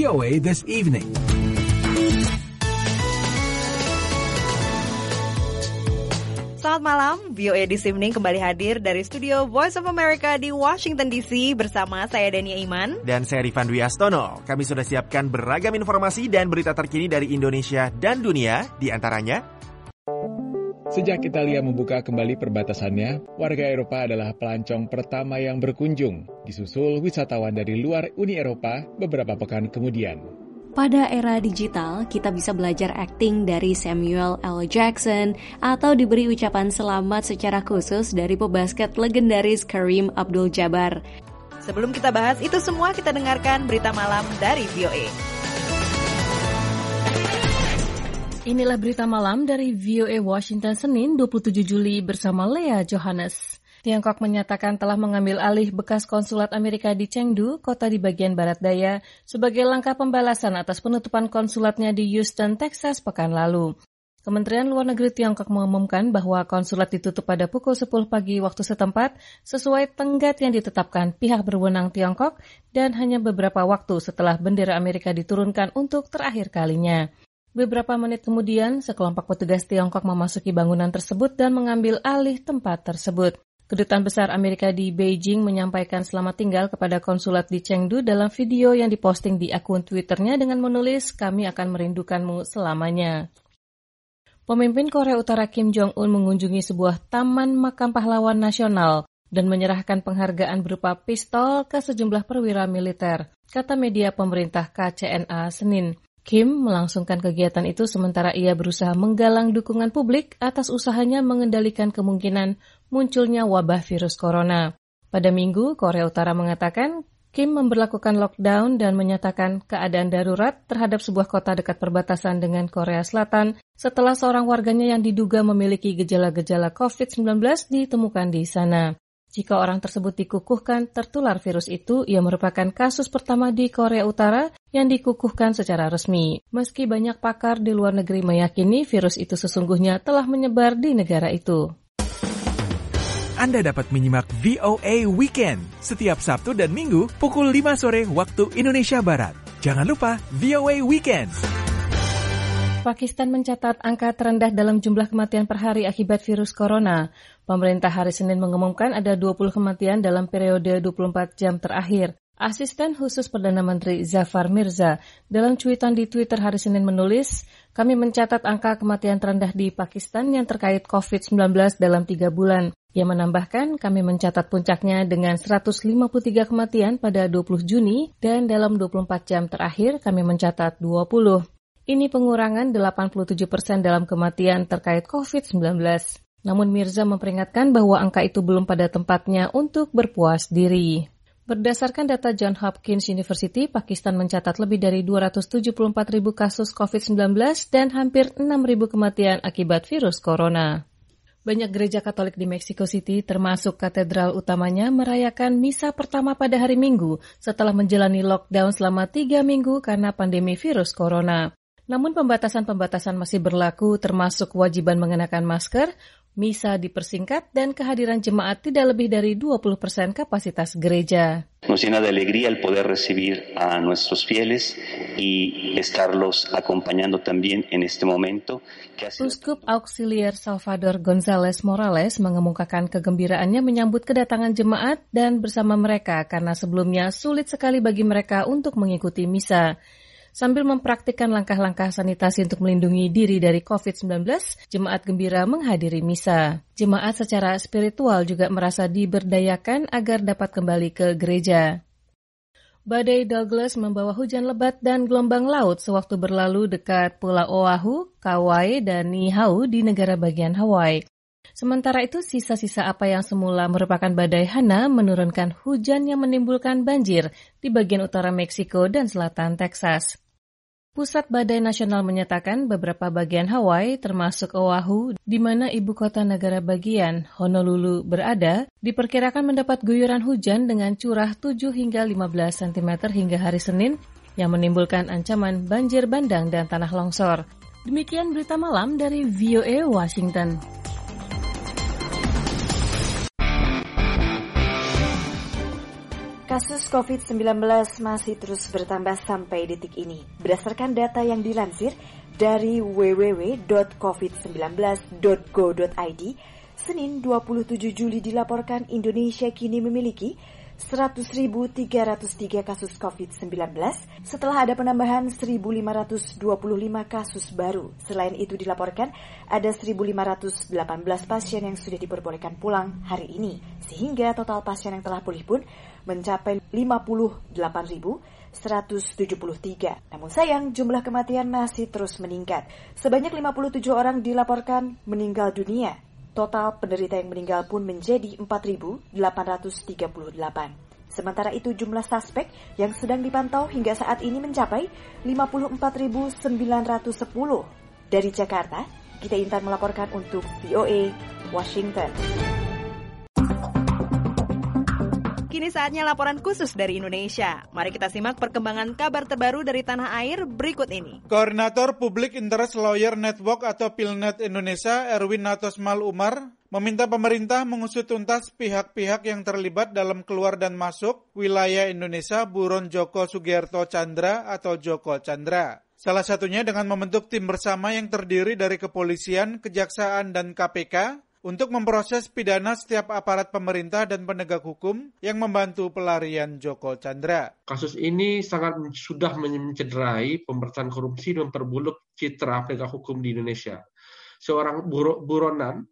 VOA This Evening. Selamat malam, VOA This Evening kembali hadir dari studio Voice of America di Washington DC bersama saya Dania Iman. Dan saya Rifan Dwi Astono. Kami sudah siapkan beragam informasi dan berita terkini dari Indonesia dan dunia, di antaranya... Sejak Italia membuka kembali perbatasannya, warga Eropa adalah pelancong pertama yang berkunjung, disusul wisatawan dari luar Uni Eropa beberapa pekan kemudian. Pada era digital, kita bisa belajar akting dari Samuel L. Jackson atau diberi ucapan selamat secara khusus dari pebasket legendaris Kareem Abdul-Jabbar. Sebelum kita bahas itu semua, kita dengarkan berita malam dari VOA. Inilah berita malam dari VOA Washington Senin 27 Juli bersama Lea Johannes. Tiongkok menyatakan telah mengambil alih bekas konsulat Amerika di Chengdu, kota di bagian barat daya, sebagai langkah pembalasan atas penutupan konsulatnya di Houston, Texas pekan lalu. Kementerian Luar Negeri Tiongkok mengumumkan bahwa konsulat ditutup pada pukul 10 pagi waktu setempat sesuai tenggat yang ditetapkan pihak berwenang Tiongkok dan hanya beberapa waktu setelah bendera Amerika diturunkan untuk terakhir kalinya. Beberapa menit kemudian, sekelompok petugas Tiongkok memasuki bangunan tersebut dan mengambil alih tempat tersebut. Kedutaan Besar Amerika di Beijing menyampaikan selamat tinggal kepada konsulat di Chengdu dalam video yang diposting di akun Twitternya dengan menulis, "Kami akan merindukanmu selamanya." Pemimpin Korea Utara Kim Jong-un mengunjungi sebuah taman makam pahlawan nasional dan menyerahkan penghargaan berupa pistol ke sejumlah perwira militer, kata media pemerintah KCNA Senin. Kim melangsungkan kegiatan itu sementara ia berusaha menggalang dukungan publik atas usahanya mengendalikan kemungkinan munculnya wabah virus corona. Pada Minggu, Korea Utara mengatakan Kim memberlakukan lockdown dan menyatakan keadaan darurat terhadap sebuah kota dekat perbatasan dengan Korea Selatan setelah seorang warganya yang diduga memiliki gejala-gejala COVID-19 ditemukan di sana. Jika orang tersebut dikukuhkan tertular virus itu, ia merupakan kasus pertama di Korea Utara yang dikukuhkan secara resmi. Meski banyak pakar di luar negeri meyakini virus itu sesungguhnya telah menyebar di negara itu. Anda dapat menyimak VOA Weekend setiap Sabtu dan Minggu pukul 5 sore waktu Indonesia Barat. Jangan lupa VOA Weekend. Pakistan mencatat angka terendah dalam jumlah kematian per hari akibat virus corona. Pemerintah hari Senin mengumumkan ada 20 kematian dalam periode 24 jam terakhir. Asisten khusus Perdana Menteri Zafar Mirza dalam cuitan di Twitter hari Senin menulis, "Kami mencatat angka kematian terendah di Pakistan yang terkait COVID-19 dalam 3 bulan. Ia menambahkan, kami mencatat puncaknya dengan 153 kematian pada 20 Juni dan dalam 24 jam terakhir kami mencatat 20. Ini pengurangan 87% dalam kematian terkait COVID-19. Namun Mirza memperingatkan bahwa angka itu belum pada tempatnya untuk berpuas diri. Berdasarkan data Johns Hopkins University, Pakistan mencatat lebih dari 274.000 kasus COVID-19 dan hampir 6.000 kematian akibat virus corona. Banyak gereja Katolik di Mexico City, termasuk katedral utamanya, merayakan misa pertama pada hari Minggu setelah menjalani lockdown selama 3 minggu karena pandemi virus corona. Namun pembatasan-pembatasan masih berlaku, termasuk kewajiban mengenakan masker, misa dipersingkat, dan kehadiran jemaat tidak lebih dari 20% kapasitas gereja. Nos llena de alegría el poder recibir a nuestros fieles y estarlos acompañando también en este momento. Uskup Auxiliar Salvador González Morales mengemukakan kegembiraannya menyambut kedatangan jemaat dan bersama mereka karena sebelumnya sulit sekali bagi mereka untuk mengikuti misa. Sambil mempraktikkan langkah-langkah sanitasi untuk melindungi diri dari COVID-19, jemaat gembira menghadiri misa. Jemaat secara spiritual juga merasa diberdayakan agar dapat kembali ke gereja. Badai Douglas membawa hujan lebat dan gelombang laut sewaktu berlalu dekat Pulau Oahu, Kauai, dan Niihau di negara bagian Hawaii. Sementara itu, sisa-sisa apa yang semula merupakan badai Hana menurunkan hujan yang menimbulkan banjir di bagian utara Meksiko dan selatan Texas. Pusat Badai Nasional menyatakan beberapa bagian Hawaii, termasuk Oahu, di mana ibu kota negara bagian Honolulu berada, diperkirakan mendapat guyuran hujan dengan curah 7 hingga 15 cm hingga hari Senin, yang menimbulkan ancaman banjir bandang dan tanah longsor. Demikian berita malam dari VOA Washington. Kasus COVID-19 masih terus bertambah sampai detik ini. Berdasarkan data yang dilansir dari www.covid19.go.id, Senin 27 Juli dilaporkan Indonesia kini memiliki 100.303 kasus COVID-19 setelah ada penambahan 1.525 kasus baru. Selain itu dilaporkan ada 1.518 pasien yang sudah diperbolehkan pulang hari ini, sehingga total pasien yang telah pulih pun mencapai 58.173. Namun sayang, jumlah kematian masih terus meningkat. Sebanyak 57 orang dilaporkan meninggal dunia. Total penderita yang meninggal pun menjadi 4.838. Sementara itu jumlah suspek yang sedang dipantau hingga saat ini mencapai 54.910. Dari Jakarta, Gita Intan melaporkan untuk VOA Washington. Kini saatnya laporan khusus dari Indonesia. Mari kita simak perkembangan kabar terbaru dari tanah air berikut ini. Koordinator Public Interest Lawyer Network atau PILNET Indonesia, Erwin Natosmal Umar, meminta pemerintah mengusut tuntas pihak-pihak yang terlibat dalam keluar dan masuk wilayah Indonesia buron Joko Sugiarto Tjandra atau Joko Chandra. Salah satunya dengan membentuk tim bersama yang terdiri dari kepolisian, kejaksaan, dan KPK untuk memproses pidana setiap aparat pemerintah dan penegak hukum yang membantu pelarian Joko Chandra. Kasus ini sudah mencederai pemberantasan korupsi dan memperburuk citra penegak hukum di Indonesia. Seorang buronan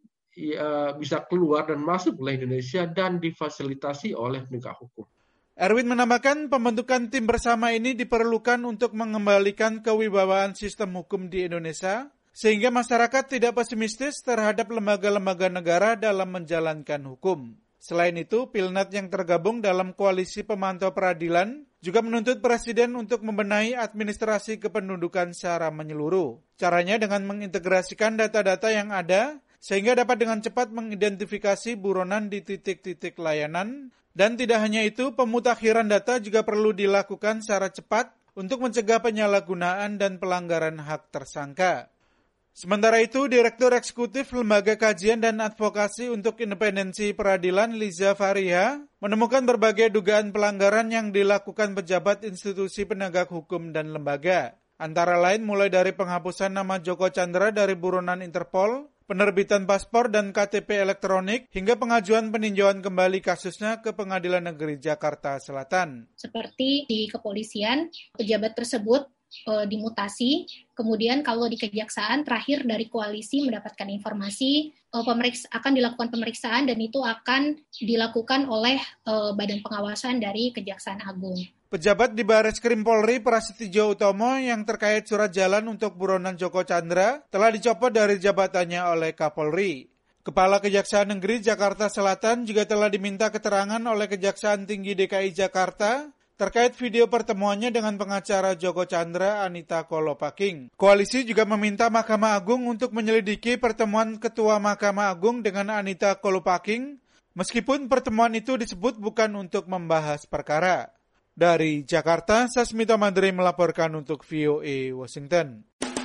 bisa keluar dan masuk wilayah Indonesia dan difasilitasi oleh penegak hukum. Erwin menambahkan pembentukan tim bersama ini diperlukan untuk mengembalikan kewibawaan sistem hukum di Indonesia, sehingga masyarakat tidak pesimistis terhadap lembaga-lembaga negara dalam menjalankan hukum. Selain itu, PILNET yang tergabung dalam Koalisi Pemantau Peradilan juga menuntut Presiden untuk membenahi administrasi kependudukan secara menyeluruh. Caranya dengan mengintegrasikan data-data yang ada, sehingga dapat dengan cepat mengidentifikasi buronan di titik-titik layanan. Dan tidak hanya itu, pemutakhiran data juga perlu dilakukan secara cepat untuk mencegah penyalahgunaan dan pelanggaran hak tersangka. Sementara itu, Direktur Eksekutif Lembaga Kajian dan Advokasi untuk Independensi Peradilan Liza Fariha menemukan berbagai dugaan pelanggaran yang dilakukan pejabat institusi penegak hukum dan lembaga. Antara lain mulai dari penghapusan nama Joko Chandra dari buronan Interpol, penerbitan paspor dan KTP elektronik, hingga pengajuan peninjauan kembali kasusnya ke Pengadilan Negeri Jakarta Selatan. Seperti di kepolisian, pejabat tersebut dimutasi, kemudian kalau di kejaksaan terakhir dari koalisi mendapatkan informasi akan dilakukan pemeriksaan dan itu akan dilakukan oleh Badan Pengawasan dari Kejaksaan Agung. Pejabat di Bareskrim Polri Prasetyo Utomo yang terkait surat jalan untuk buronan Joko Chandra telah dicopot dari jabatannya oleh Kapolri. Kepala Kejaksaan Negeri Jakarta Selatan juga telah diminta keterangan oleh Kejaksaan Tinggi DKI Jakarta terkait video pertemuannya dengan pengacara Joko Chandra Anita Kolopaking. Koalisi juga meminta Mahkamah Agung untuk menyelidiki pertemuan Ketua Mahkamah Agung dengan Anita Kolopaking, meskipun pertemuan itu disebut bukan untuk membahas perkara. Dari Jakarta, Sasmita Madri melaporkan untuk VOA Washington.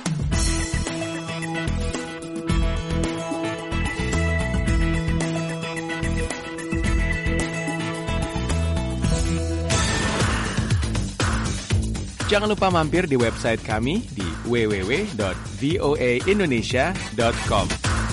Jangan lupa mampir di website kami di www.voaindonesia.com.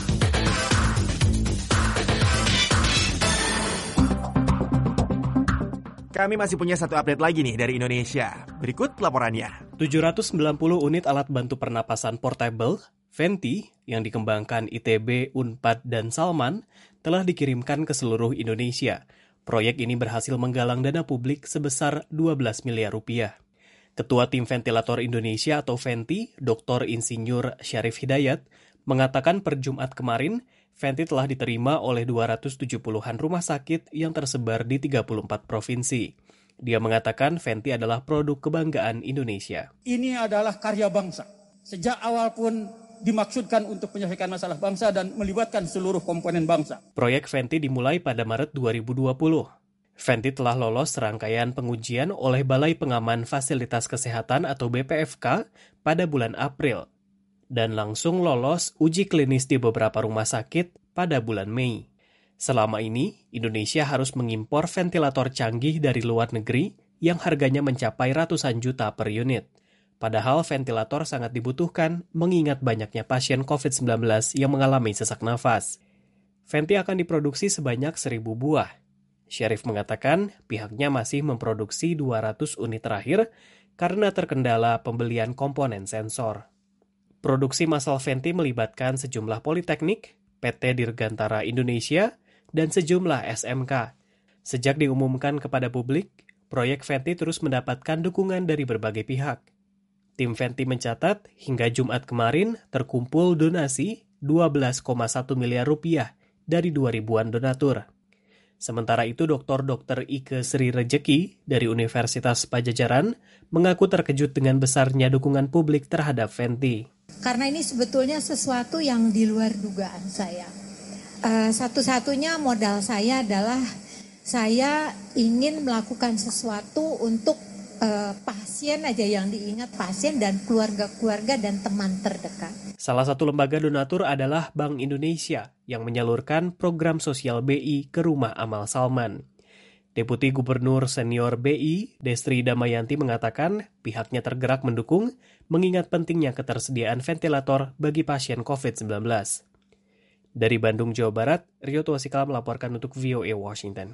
Kami masih punya satu update lagi nih dari Indonesia. Berikut laporannya. 790 unit alat bantu pernapasan portable, Venti, yang dikembangkan ITB, Unpad, dan Salman, telah dikirimkan ke seluruh Indonesia. Proyek ini berhasil menggalang dana publik sebesar 12 miliar rupiah. Ketua Tim Ventilator Indonesia atau Venti, Dr. Insinyur Syarif Hidayat, mengatakan per Jumat kemarin, Venti telah diterima oleh 270-an rumah sakit yang tersebar di 34 provinsi. Dia mengatakan Venti adalah produk kebanggaan Indonesia. Ini adalah karya bangsa. Sejak awal pun dimaksudkan untuk menyelesaikan masalah bangsa dan melibatkan seluruh komponen bangsa. Proyek Venti dimulai pada Maret 2020. Venti telah lolos serangkaian pengujian oleh Balai Pengaman Fasilitas Kesehatan atau BPFK pada bulan April dan langsung lolos uji klinis di beberapa rumah sakit pada bulan Mei. Selama ini, Indonesia harus mengimpor ventilator canggih dari luar negeri yang harganya mencapai ratusan juta per unit. Padahal ventilator sangat dibutuhkan mengingat banyaknya pasien COVID-19 yang mengalami sesak nafas. Venti akan diproduksi sebanyak 1.000 buah. Syarif mengatakan pihaknya masih memproduksi 200 unit terakhir karena terkendala pembelian komponen sensor. Produksi massal Venti melibatkan sejumlah politeknik, PT Dirgantara Indonesia, dan sejumlah SMK. Sejak diumumkan kepada publik, proyek Venti terus mendapatkan dukungan dari berbagai pihak. Tim Venti mencatat hingga Jumat kemarin terkumpul donasi 12,1 miliar rupiah dari 2.000-an donatur. Sementara itu Dr. Ike Sri Rejeki dari Universitas Pajajaran mengaku terkejut dengan besarnya dukungan publik terhadap Venti. Karena ini sebetulnya sesuatu yang di luar dugaan saya. Satu-satunya modal saya adalah saya ingin melakukan sesuatu untuk pasien aja yang diingat, pasien dan keluarga-keluarga dan teman terdekat. Salah satu lembaga donatur adalah Bank Indonesia yang menyalurkan program sosial BI ke Rumah Amal Salman. Deputi Gubernur Senior BI, Destri Damayanti mengatakan pihaknya tergerak mendukung mengingat pentingnya ketersediaan ventilator bagi pasien COVID-19. Dari Bandung, Jawa Barat, Rio Tuasikala melaporkan untuk VOA Washington.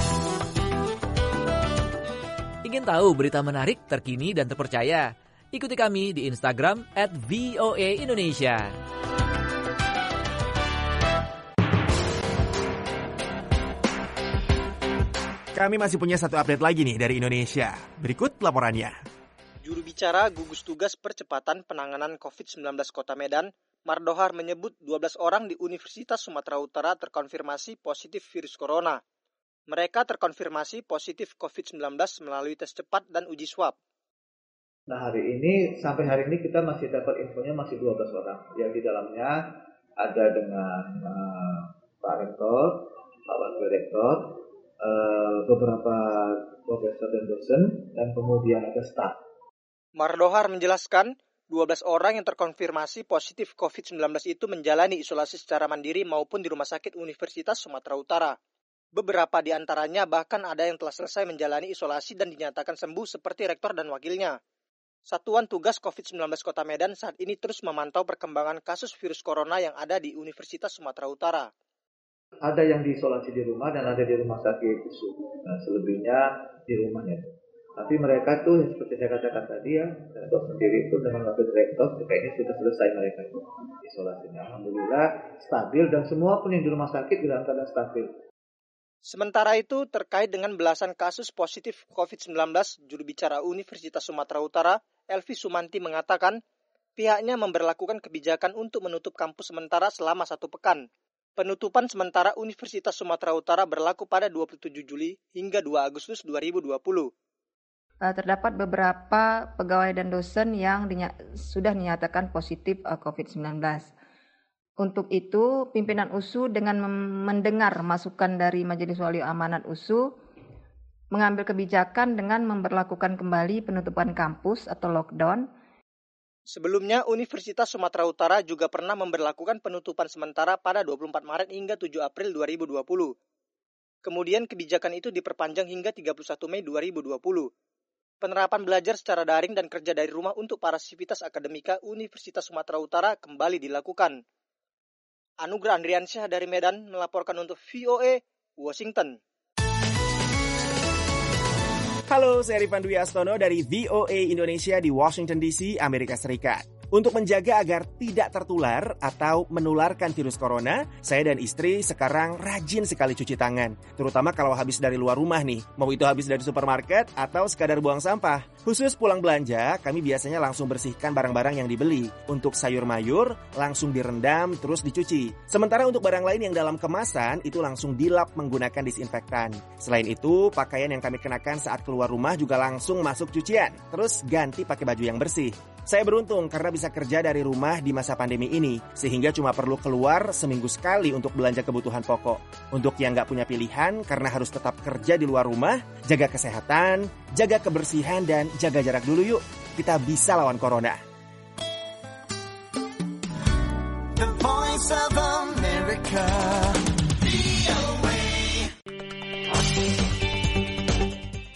Ingin tahu berita menarik, terkini, dan terpercaya? Ikuti kami di Instagram @VOA_Indonesia. Kami masih punya satu update lagi nih dari Indonesia. Berikut laporannya. Juru bicara gugus tugas percepatan penanganan COVID-19 Kota Medan, Mardohar menyebut 12 orang di Universitas Sumatera Utara terkonfirmasi positif virus corona. Mereka terkonfirmasi positif COVID-19 melalui tes cepat dan uji swab. Nah sampai hari ini kita masih dapat infonya masih 12 orang. Yang di dalamnya ada dengan Pak Rektor, Pak Wakil Rektor, beberapa profesor dan dosen, dan kemudian ada staf. Mardohar menjelaskan, 12 orang yang terkonfirmasi positif COVID-19 itu menjalani isolasi secara mandiri maupun di Rumah Sakit Universitas Sumatera Utara. Beberapa di antaranya bahkan ada yang telah selesai menjalani isolasi dan dinyatakan sembuh seperti rektor dan wakilnya. Satuan Tugas COVID-19 Kota Medan saat ini terus memantau perkembangan kasus virus corona yang ada di Universitas Sumatera Utara. Ada yang diisolasi di rumah dan ada di rumah sakit. Nah, selebihnya di rumahnya. Tapi mereka tuh seperti saya katakan tadi ya, rektor sendiri itu dengan wakil rektor kayaknya sudah selesai mereka itu isolasinya. Alhamdulillah stabil dan semua pun yang di rumah sakit dalam keadaan stabil. Sementara itu, terkait dengan belasan kasus positif COVID-19, juru bicara Universitas Sumatera Utara, Elvi Sumanti mengatakan, pihaknya memberlakukan kebijakan untuk menutup kampus sementara selama 1 pekan. Penutupan sementara Universitas Sumatera Utara berlaku pada 27 Juli hingga 2 Agustus 2020. Terdapat beberapa pegawai dan dosen yang sudah dinyatakan positif COVID-19. Untuk itu, pimpinan USU dengan mendengar masukan dari Majelis Wali Amanat USU mengambil kebijakan dengan memberlakukan kembali penutupan kampus atau lockdown. Sebelumnya, Universitas Sumatera Utara juga pernah memberlakukan penutupan sementara pada 24 Maret hingga 7 April 2020. Kemudian kebijakan itu diperpanjang hingga 31 Mei 2020. Penerapan belajar secara daring dan kerja dari rumah untuk para sivitas akademika Universitas Sumatera Utara kembali dilakukan. Anugrah Andriansyah dari Medan melaporkan untuk VOA Washington. Halo, saya Rifan Dwi Astono dari VOA Indonesia di Washington DC, Amerika Serikat. Untuk menjaga agar tidak tertular atau menularkan virus corona, saya dan istri sekarang rajin sekali cuci tangan. Terutama kalau habis dari luar rumah nih, mau itu habis dari supermarket atau sekadar buang sampah. Khusus pulang belanja, kami biasanya langsung bersihkan barang-barang yang dibeli. Untuk sayur mayur, langsung direndam terus dicuci. Sementara untuk barang lain yang dalam kemasan, itu langsung dilap menggunakan disinfektan. Selain itu, pakaian yang kami kenakan saat keluar rumah juga langsung masuk cucian. Terus ganti pakai baju yang bersih. Saya beruntung karena bisa kerja dari rumah di masa pandemi ini, sehingga cuma perlu keluar seminggu sekali untuk belanja kebutuhan pokok. Untuk yang nggak punya pilihan karena harus tetap kerja di luar rumah, jaga kesehatan, jaga kebersihan, dan jaga jarak dulu yuk. Kita bisa lawan corona. The Voice of America.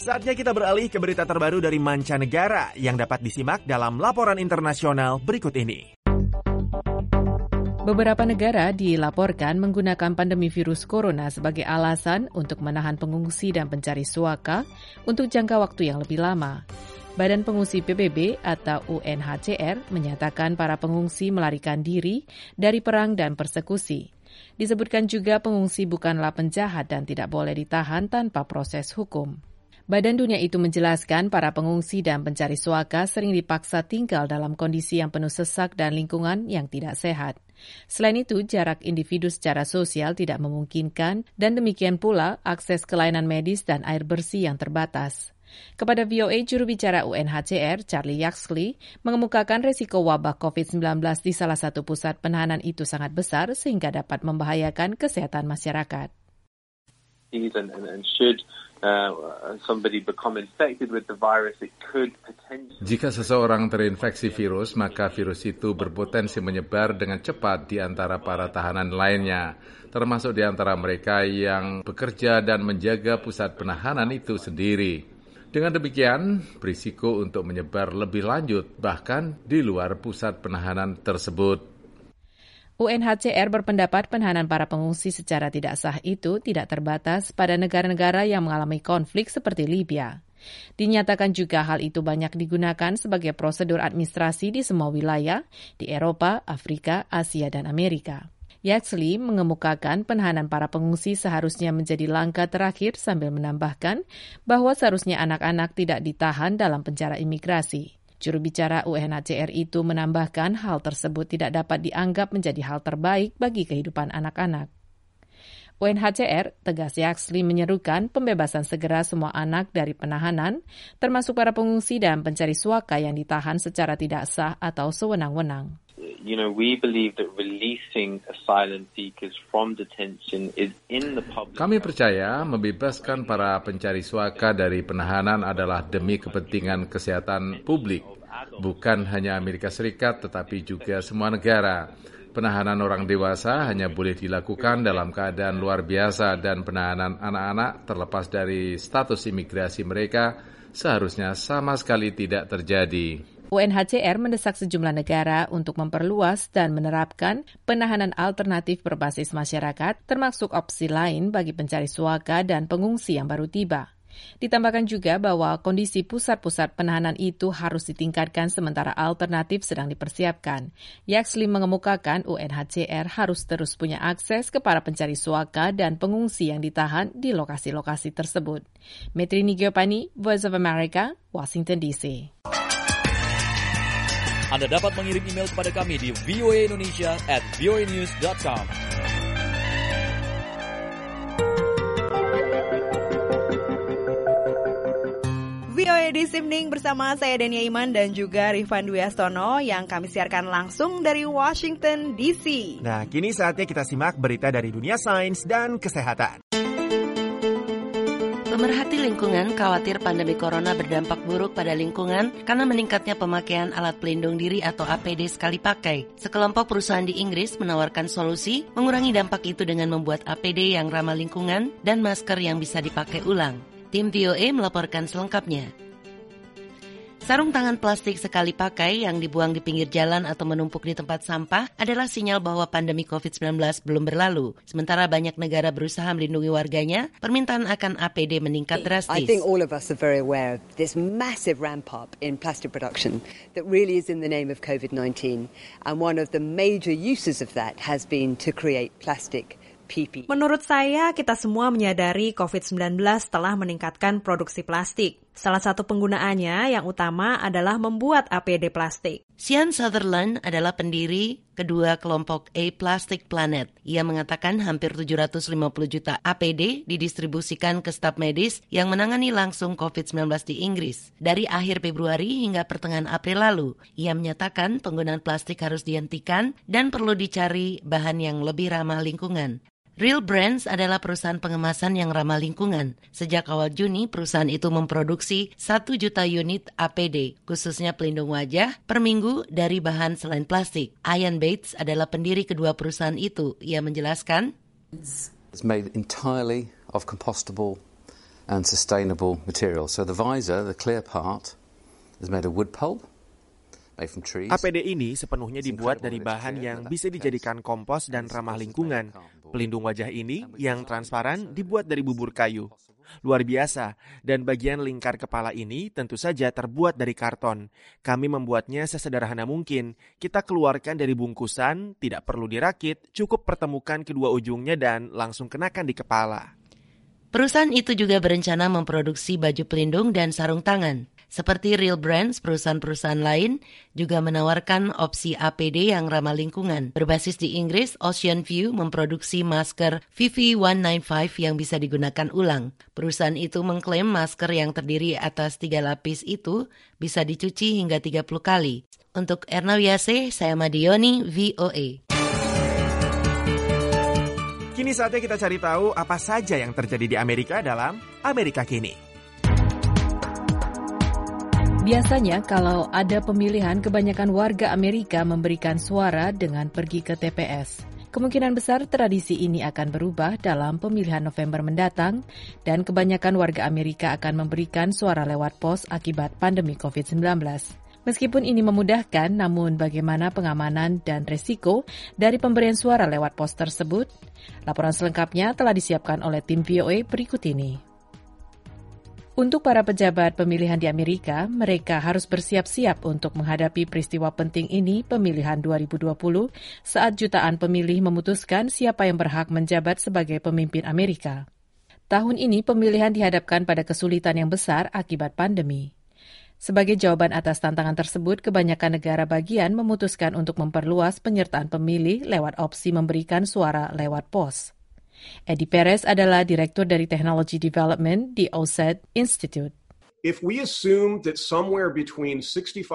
Saatnya kita beralih ke berita terbaru dari mancanegara yang dapat disimak dalam laporan internasional berikut ini. Beberapa negara dilaporkan menggunakan pandemi virus corona sebagai alasan untuk menahan pengungsi dan pencari suaka untuk jangka waktu yang lebih lama. Badan Pengungsi PBB atau UNHCR menyatakan para pengungsi melarikan diri dari perang dan persekusi. Disebutkan juga pengungsi bukanlah penjahat dan tidak boleh ditahan tanpa proses hukum. Badan Dunia itu menjelaskan para pengungsi dan pencari suaka sering dipaksa tinggal dalam kondisi yang penuh sesak dan lingkungan yang tidak sehat. Selain itu, jarak individu secara sosial tidak memungkinkan dan demikian pula akses ke layanan medis dan air bersih yang terbatas. Kepada VOA, juru bicara UNHCR, Charlie Yaxley, mengemukakan risiko wabah COVID-19 di salah satu pusat penahanan itu sangat besar sehingga dapat membahayakan kesehatan masyarakat. Jika seseorang terinfeksi virus, maka virus itu berpotensi menyebar dengan cepat di antara para tahanan lainnya, termasuk di antara mereka yang bekerja dan menjaga pusat penahanan itu sendiri. Dengan demikian, berisiko untuk menyebar lebih lanjut, bahkan di luar pusat penahanan tersebut. UNHCR berpendapat penahanan para pengungsi secara tidak sah itu tidak terbatas pada negara-negara yang mengalami konflik seperti Libya. Dinyatakan juga hal itu banyak digunakan sebagai prosedur administrasi di semua wilayah di Eropa, Afrika, Asia, dan Amerika. Yaxley mengemukakan penahanan para pengungsi seharusnya menjadi langkah terakhir sambil menambahkan bahwa seharusnya anak-anak tidak ditahan dalam penjara imigrasi. Juru bicara UNHCR itu menambahkan hal tersebut tidak dapat dianggap menjadi hal terbaik bagi kehidupan anak-anak. UNHCR, tegas Yaxley menyerukan pembebasan segera semua anak dari penahanan, termasuk para pengungsi dan pencari suaka yang ditahan secara tidak sah atau sewenang-wenang. We believe that releasing asylum seekers from detention is in the public. Kami percaya membebaskan para pencari suaka dari penahanan adalah demi kepentingan kesehatan publik, bukan hanya Amerika Serikat tetapi juga semua negara. Penahanan orang dewasa hanya boleh dilakukan dalam keadaan luar biasa dan penahanan anak-anak terlepas dari status imigrasi mereka seharusnya sama sekali tidak terjadi. UNHCR mendesak sejumlah negara untuk memperluas dan menerapkan penahanan alternatif berbasis masyarakat, termasuk opsi lain bagi pencari suaka dan pengungsi yang baru tiba. Ditambahkan juga bahwa kondisi pusat-pusat penahanan itu harus ditingkatkan sementara alternatif sedang dipersiapkan. Yaxley mengemukakan UNHCR harus terus punya akses ke para pencari suaka dan pengungsi yang ditahan di lokasi-lokasi tersebut. Metrini Giopani, Voice of America, Washington DC. Anda dapat mengirim email kepada kami di voaindonesia@voanews.com. VOA This Evening bersama saya Dania Iman dan juga Rifan Dwi Astono yang kami siarkan langsung dari Washington DC. Nah, kini saatnya kita simak berita dari dunia sains dan kesehatan. Pemerhati lingkungan khawatir pandemi corona berdampak buruk pada lingkungan karena meningkatnya pemakaian alat pelindung diri atau APD sekali pakai. Sekelompok perusahaan di Inggris menawarkan solusi mengurangi dampak itu dengan membuat APD yang ramah lingkungan dan masker yang bisa dipakai ulang. Tim VOA melaporkan selengkapnya. Sarung tangan plastik sekali pakai yang dibuang di pinggir jalan atau menumpuk di tempat sampah adalah sinyal bahwa pandemi COVID-19 belum berlalu. Sementara banyak negara berusaha melindungi warganya, permintaan akan APD meningkat drastis. I think all of us are very aware of this massive ramp up in plastic production that really is in the name of COVID-19. And one of the major uses of that has been to create plastic PPE. Menurut saya, kita semua menyadari COVID-19 telah meningkatkan produksi plastik. Salah satu penggunaannya yang utama adalah membuat APD plastik. Sian Sutherland adalah pendiri kedua kelompok A Plastic Planet. Ia mengatakan hampir 750 juta APD didistribusikan ke staf medis yang menangani langsung COVID-19 di Inggris. Dari akhir Februari hingga pertengahan April lalu, ia menyatakan penggunaan plastik harus dihentikan dan perlu dicari bahan yang lebih ramah lingkungan. Real Brands adalah perusahaan pengemasan yang ramah lingkungan. Sejak awal Juni, perusahaan itu memproduksi 1 juta unit APD, khususnya pelindung wajah, per minggu dari bahan selain plastik. Ian Bates adalah pendiri kedua perusahaan itu. Ia menjelaskan, It's made entirely of compostable and sustainable material. So the visor, the clear part, is made of wood pulp. APD ini sepenuhnya dibuat dari bahan yang bisa dijadikan kompos dan ramah lingkungan. Pelindung wajah ini yang transparan dibuat dari bubur kayu. Luar biasa, dan bagian lingkar kepala ini tentu saja terbuat dari karton. Kami membuatnya sesederhana mungkin. Kita keluarkan dari bungkusan, tidak perlu dirakit, cukup pertemukan kedua ujungnya dan langsung kenakan di kepala. Perusahaan itu juga berencana memproduksi baju pelindung dan sarung tangan. Seperti Real Brands, perusahaan-perusahaan lain juga menawarkan opsi APD yang ramah lingkungan. Berbasis di Inggris, Ocean View memproduksi masker VV195 yang bisa digunakan ulang. Perusahaan itu mengklaim masker yang terdiri atas 3 lapis itu bisa dicuci hingga 30 kali. Untuk Erna Wiase, saya Madioni, VOA. Kini saatnya kita cari tahu apa saja yang terjadi di Amerika dalam Amerika Kini. Biasanya kalau ada pemilihan, kebanyakan warga Amerika memberikan suara dengan pergi ke TPS. Kemungkinan besar tradisi ini akan berubah dalam pemilihan November mendatang dan kebanyakan warga Amerika akan memberikan suara lewat pos akibat pandemi COVID-19. Meskipun ini memudahkan, namun bagaimana pengamanan dan resiko dari pemberian suara lewat pos tersebut? Laporan selengkapnya telah disiapkan oleh tim VOA berikut ini. Untuk para pejabat pemilihan di Amerika, mereka harus bersiap-siap untuk menghadapi peristiwa penting ini pemilihan 2020 saat jutaan pemilih memutuskan siapa yang berhak menjabat sebagai pemimpin Amerika. Tahun ini pemilihan dihadapkan pada kesulitan yang besar akibat pandemi. Sebagai jawaban atas tantangan tersebut, kebanyakan negara bagian memutuskan untuk memperluas penyertaan pemilih lewat opsi memberikan suara lewat pos. Eddie Perez adalah Direktur dari Technology Development di OSED Institute. If we assume that somewhere between 65%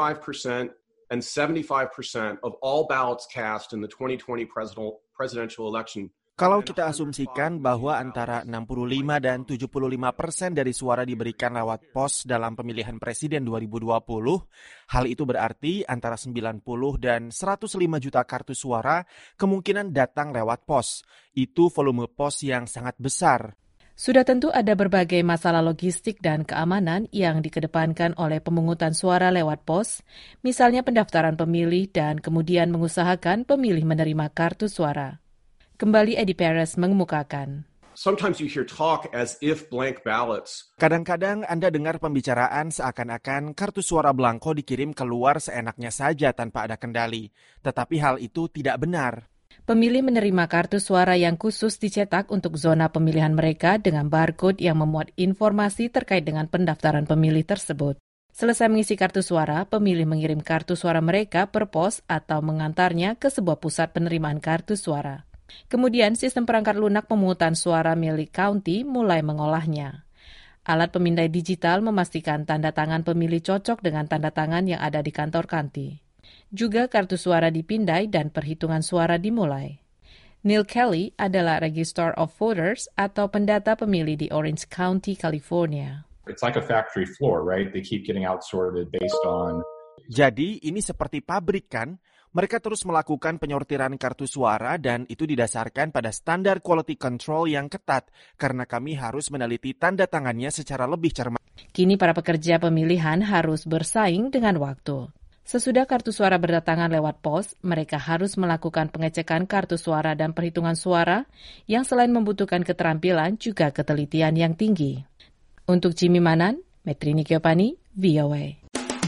and 75% of all ballots cast in the 2020 presidential election. Kalau kita asumsikan bahwa antara 65 dan 75% dari suara diberikan lewat pos dalam pemilihan presiden 2020, hal itu berarti antara 90 dan 105 juta kartu suara kemungkinan datang lewat pos. Itu volume pos yang sangat besar. Sudah tentu ada berbagai masalah logistik dan keamanan yang dikedepankan oleh pemungutan suara lewat pos, misalnya pendaftaran pemilih dan kemudian mengusahakan pemilih menerima kartu suara. Kembali Eddie Perez mengemukakan. Sometimes you hear talk as if blank ballots. Kadang-kadang Anda dengar pembicaraan seakan-akan kartu suara blanko dikirim keluar seenaknya saja tanpa ada kendali. Tetapi hal itu tidak benar. Pemilih menerima kartu suara yang khusus dicetak untuk zona pemilihan mereka dengan barcode yang memuat informasi terkait dengan pendaftaran pemilih tersebut. Selesai mengisi kartu suara, pemilih mengirim kartu suara mereka per pos atau mengantarnya ke sebuah pusat penerimaan kartu suara. Kemudian, sistem perangkat lunak pemungutan suara milik county mulai mengolahnya. Alat pemindai digital memastikan tanda tangan pemilih cocok dengan tanda tangan yang ada di kantor county. Juga kartu suara dipindai dan perhitungan suara dimulai. Neil Kelly adalah Register of Voters atau pendata pemilih di Orange County, California. It's like a factory floor, right? They keep getting outsorted based on. Jadi, ini seperti pabrik kan? Mereka terus melakukan penyortiran kartu suara dan itu didasarkan pada standar quality control yang ketat karena kami harus meneliti tanda tangannya secara lebih cermat. Kini para pekerja pemilihan harus bersaing dengan waktu. Sesudah kartu suara berdatangan lewat pos, mereka harus melakukan pengecekan kartu suara dan perhitungan suara yang selain membutuhkan keterampilan juga ketelitian yang tinggi. Untuk Jimmy Manan, Metrini Kiopani, VOA.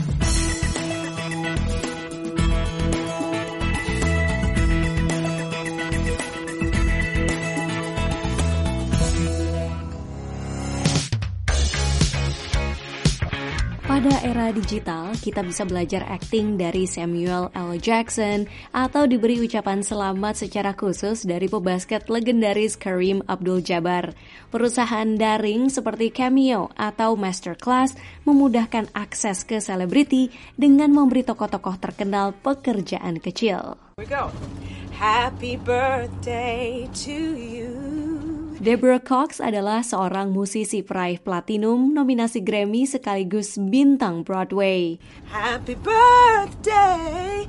Pada era digital, kita bisa belajar akting dari Samuel L. Jackson atau diberi ucapan selamat secara khusus dari pebasket legendaris Kareem Abdul-Jabbar. Perusahaan daring seperti Cameo atau Masterclass memudahkan akses ke selebriti dengan memberi tokoh-tokoh terkenal pekerjaan kecil. Happy birthday to you. Deborah Cox adalah seorang musisi peraih platinum, nominasi Grammy sekaligus bintang Broadway. Happy birthday,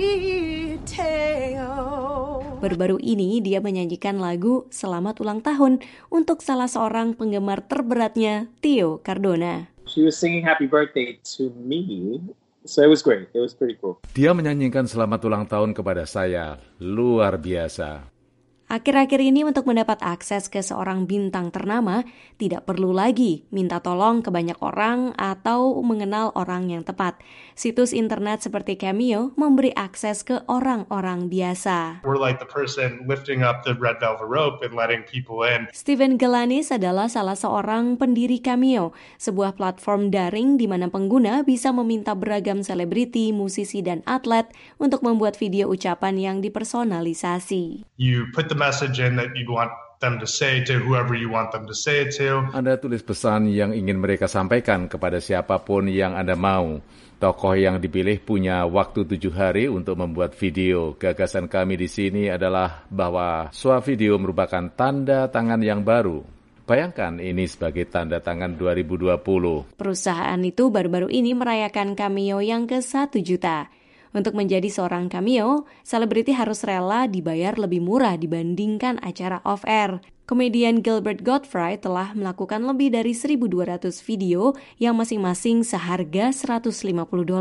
dear Theo. Baru-baru ini dia menyanyikan lagu Selamat Ulang Tahun untuk salah seorang penggemar terberatnya, Theo Cardona. She was singing happy birthday to me, so it was great. It was pretty cool. Dia menyanyikan selamat ulang tahun kepada saya, luar biasa. Akhir-akhir ini untuk mendapat akses ke seorang bintang ternama, tidak perlu lagi minta tolong ke banyak orang atau mengenal orang yang tepat. Situs internet seperti Cameo memberi akses ke orang-orang biasa. We're like the person lifting up the red velvet rope and letting people in. Steven Galanis adalah salah seorang pendiri Cameo, sebuah platform daring di mana pengguna bisa meminta beragam selebriti, musisi, dan atlet untuk membuat video ucapan yang dipersonalisasi. You put the message in that you'd want them to say to whoever you want them to say it to. Anda tulis pesan yang ingin mereka sampaikan kepada siapapun yang Anda mau. Tokoh yang dipilih punya waktu 7 hari untuk membuat video. Gagasan kami di sini adalah bahwa swavideo merupakan tanda tangan yang baru. Bayangkan ini sebagai tanda tangan 2020. Perusahaan itu baru-baru ini merayakan Cameo yang ke-1 juta. Untuk menjadi seorang cameo, selebriti harus rela dibayar lebih murah dibandingkan acara off-air. Komedian Gilbert Gottfried telah melakukan lebih dari 1.200 video yang masing-masing seharga $150.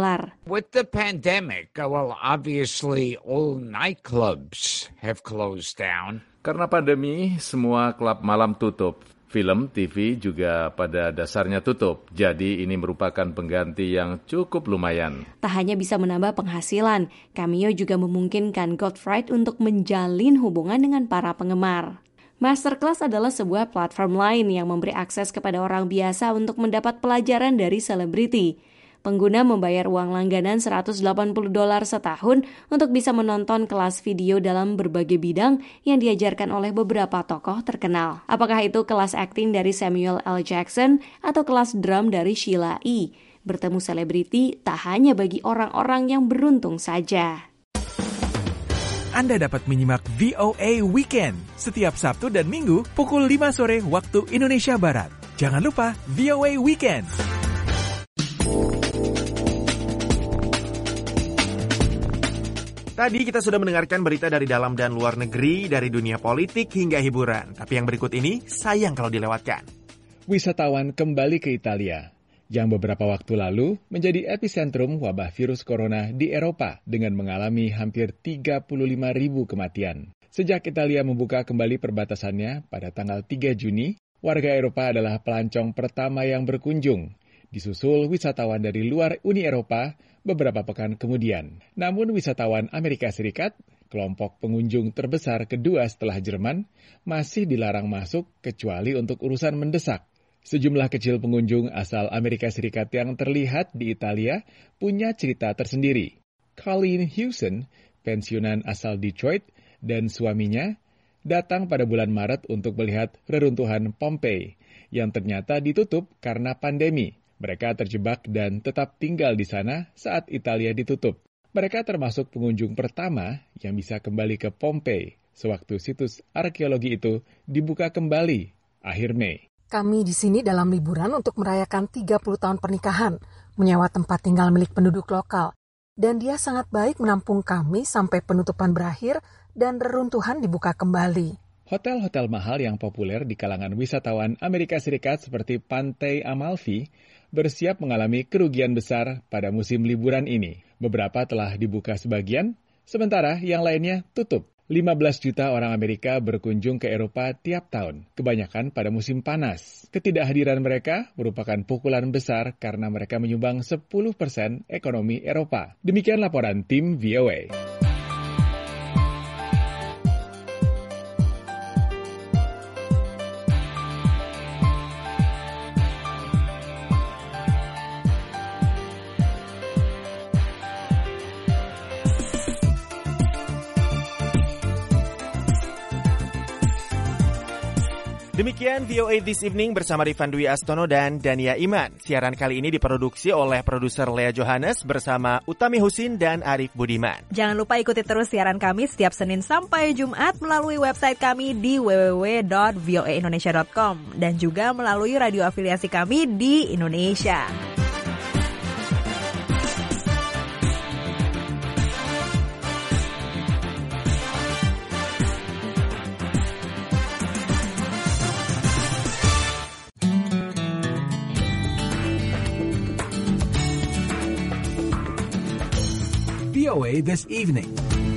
With the pandemic, well, obviously all nightclubs have closed down. Karena pandemi, semua klub malam tutup. Film, TV juga pada dasarnya tutup, jadi ini merupakan pengganti yang cukup lumayan. Tak hanya bisa menambah penghasilan, Cameo juga memungkinkan Gottfried untuk menjalin hubungan dengan para penggemar. Masterclass adalah sebuah platform lain yang memberi akses kepada orang biasa untuk mendapat pelajaran dari selebriti. Pengguna membayar uang langganan $180 setahun untuk bisa menonton kelas video dalam berbagai bidang yang diajarkan oleh beberapa tokoh terkenal. Apakah itu kelas akting dari Samuel L. Jackson atau kelas drum dari Sheila E. Bertemu selebriti tak hanya bagi orang-orang yang beruntung saja. Anda dapat menyimak VOA Weekend setiap Sabtu dan Minggu pukul 5 sore waktu Indonesia Barat. Jangan lupa VOA Weekend. Tadi kita sudah mendengarkan berita dari dalam dan luar negeri, dari dunia politik hingga hiburan. Tapi yang berikut ini sayang kalau dilewatkan. Wisatawan kembali ke Italia, yang beberapa waktu lalu menjadi epicentrum wabah virus corona di Eropa dengan mengalami hampir 35.000 kematian. Sejak Italia membuka kembali perbatasannya pada tanggal 3 Juni, warga Eropa adalah pelancong pertama yang berkunjung, disusul wisatawan dari luar Uni Eropa beberapa pekan kemudian. Namun wisatawan Amerika Serikat, kelompok pengunjung terbesar kedua setelah Jerman, masih dilarang masuk kecuali untuk urusan mendesak. Sejumlah kecil pengunjung asal Amerika Serikat yang terlihat di Italia punya cerita tersendiri. Colleen Hewson, pensiunan asal Detroit, dan suaminya datang pada bulan Maret untuk melihat reruntuhan Pompeii yang ternyata ditutup karena pandemi. Mereka terjebak dan tetap tinggal di sana saat Italia ditutup. Mereka termasuk pengunjung pertama yang bisa kembali ke Pompeii sewaktu situs arkeologi itu dibuka kembali akhir Mei. Kami di sini dalam liburan untuk merayakan 30 tahun pernikahan, menyewa tempat tinggal milik penduduk lokal. Dan dia sangat baik menampung kami sampai penutupan berakhir dan reruntuhan dibuka kembali. Hotel-hotel mahal yang populer di kalangan wisatawan Amerika Serikat seperti Pantai Amalfi bersiap mengalami kerugian besar pada musim liburan ini. Beberapa telah dibuka sebagian, sementara yang lainnya tutup. 15 juta orang Amerika berkunjung ke Eropa tiap tahun, kebanyakan pada musim panas. Ketidakhadiran mereka merupakan pukulan besar karena mereka menyumbang 10% ekonomi Eropa. Demikian laporan tim VOA. Demikian VOA This Evening bersama Rifan Dwi Astono dan Dania Iman. Siaran kali ini diproduksi oleh produser Lea Johannes bersama Utami Husin dan Arif Budiman. Jangan lupa ikuti terus siaran kami setiap Senin sampai Jumat melalui website kami di www.voaindonesia.com dan juga melalui radio afiliasi kami di Indonesia. VOA This Evening.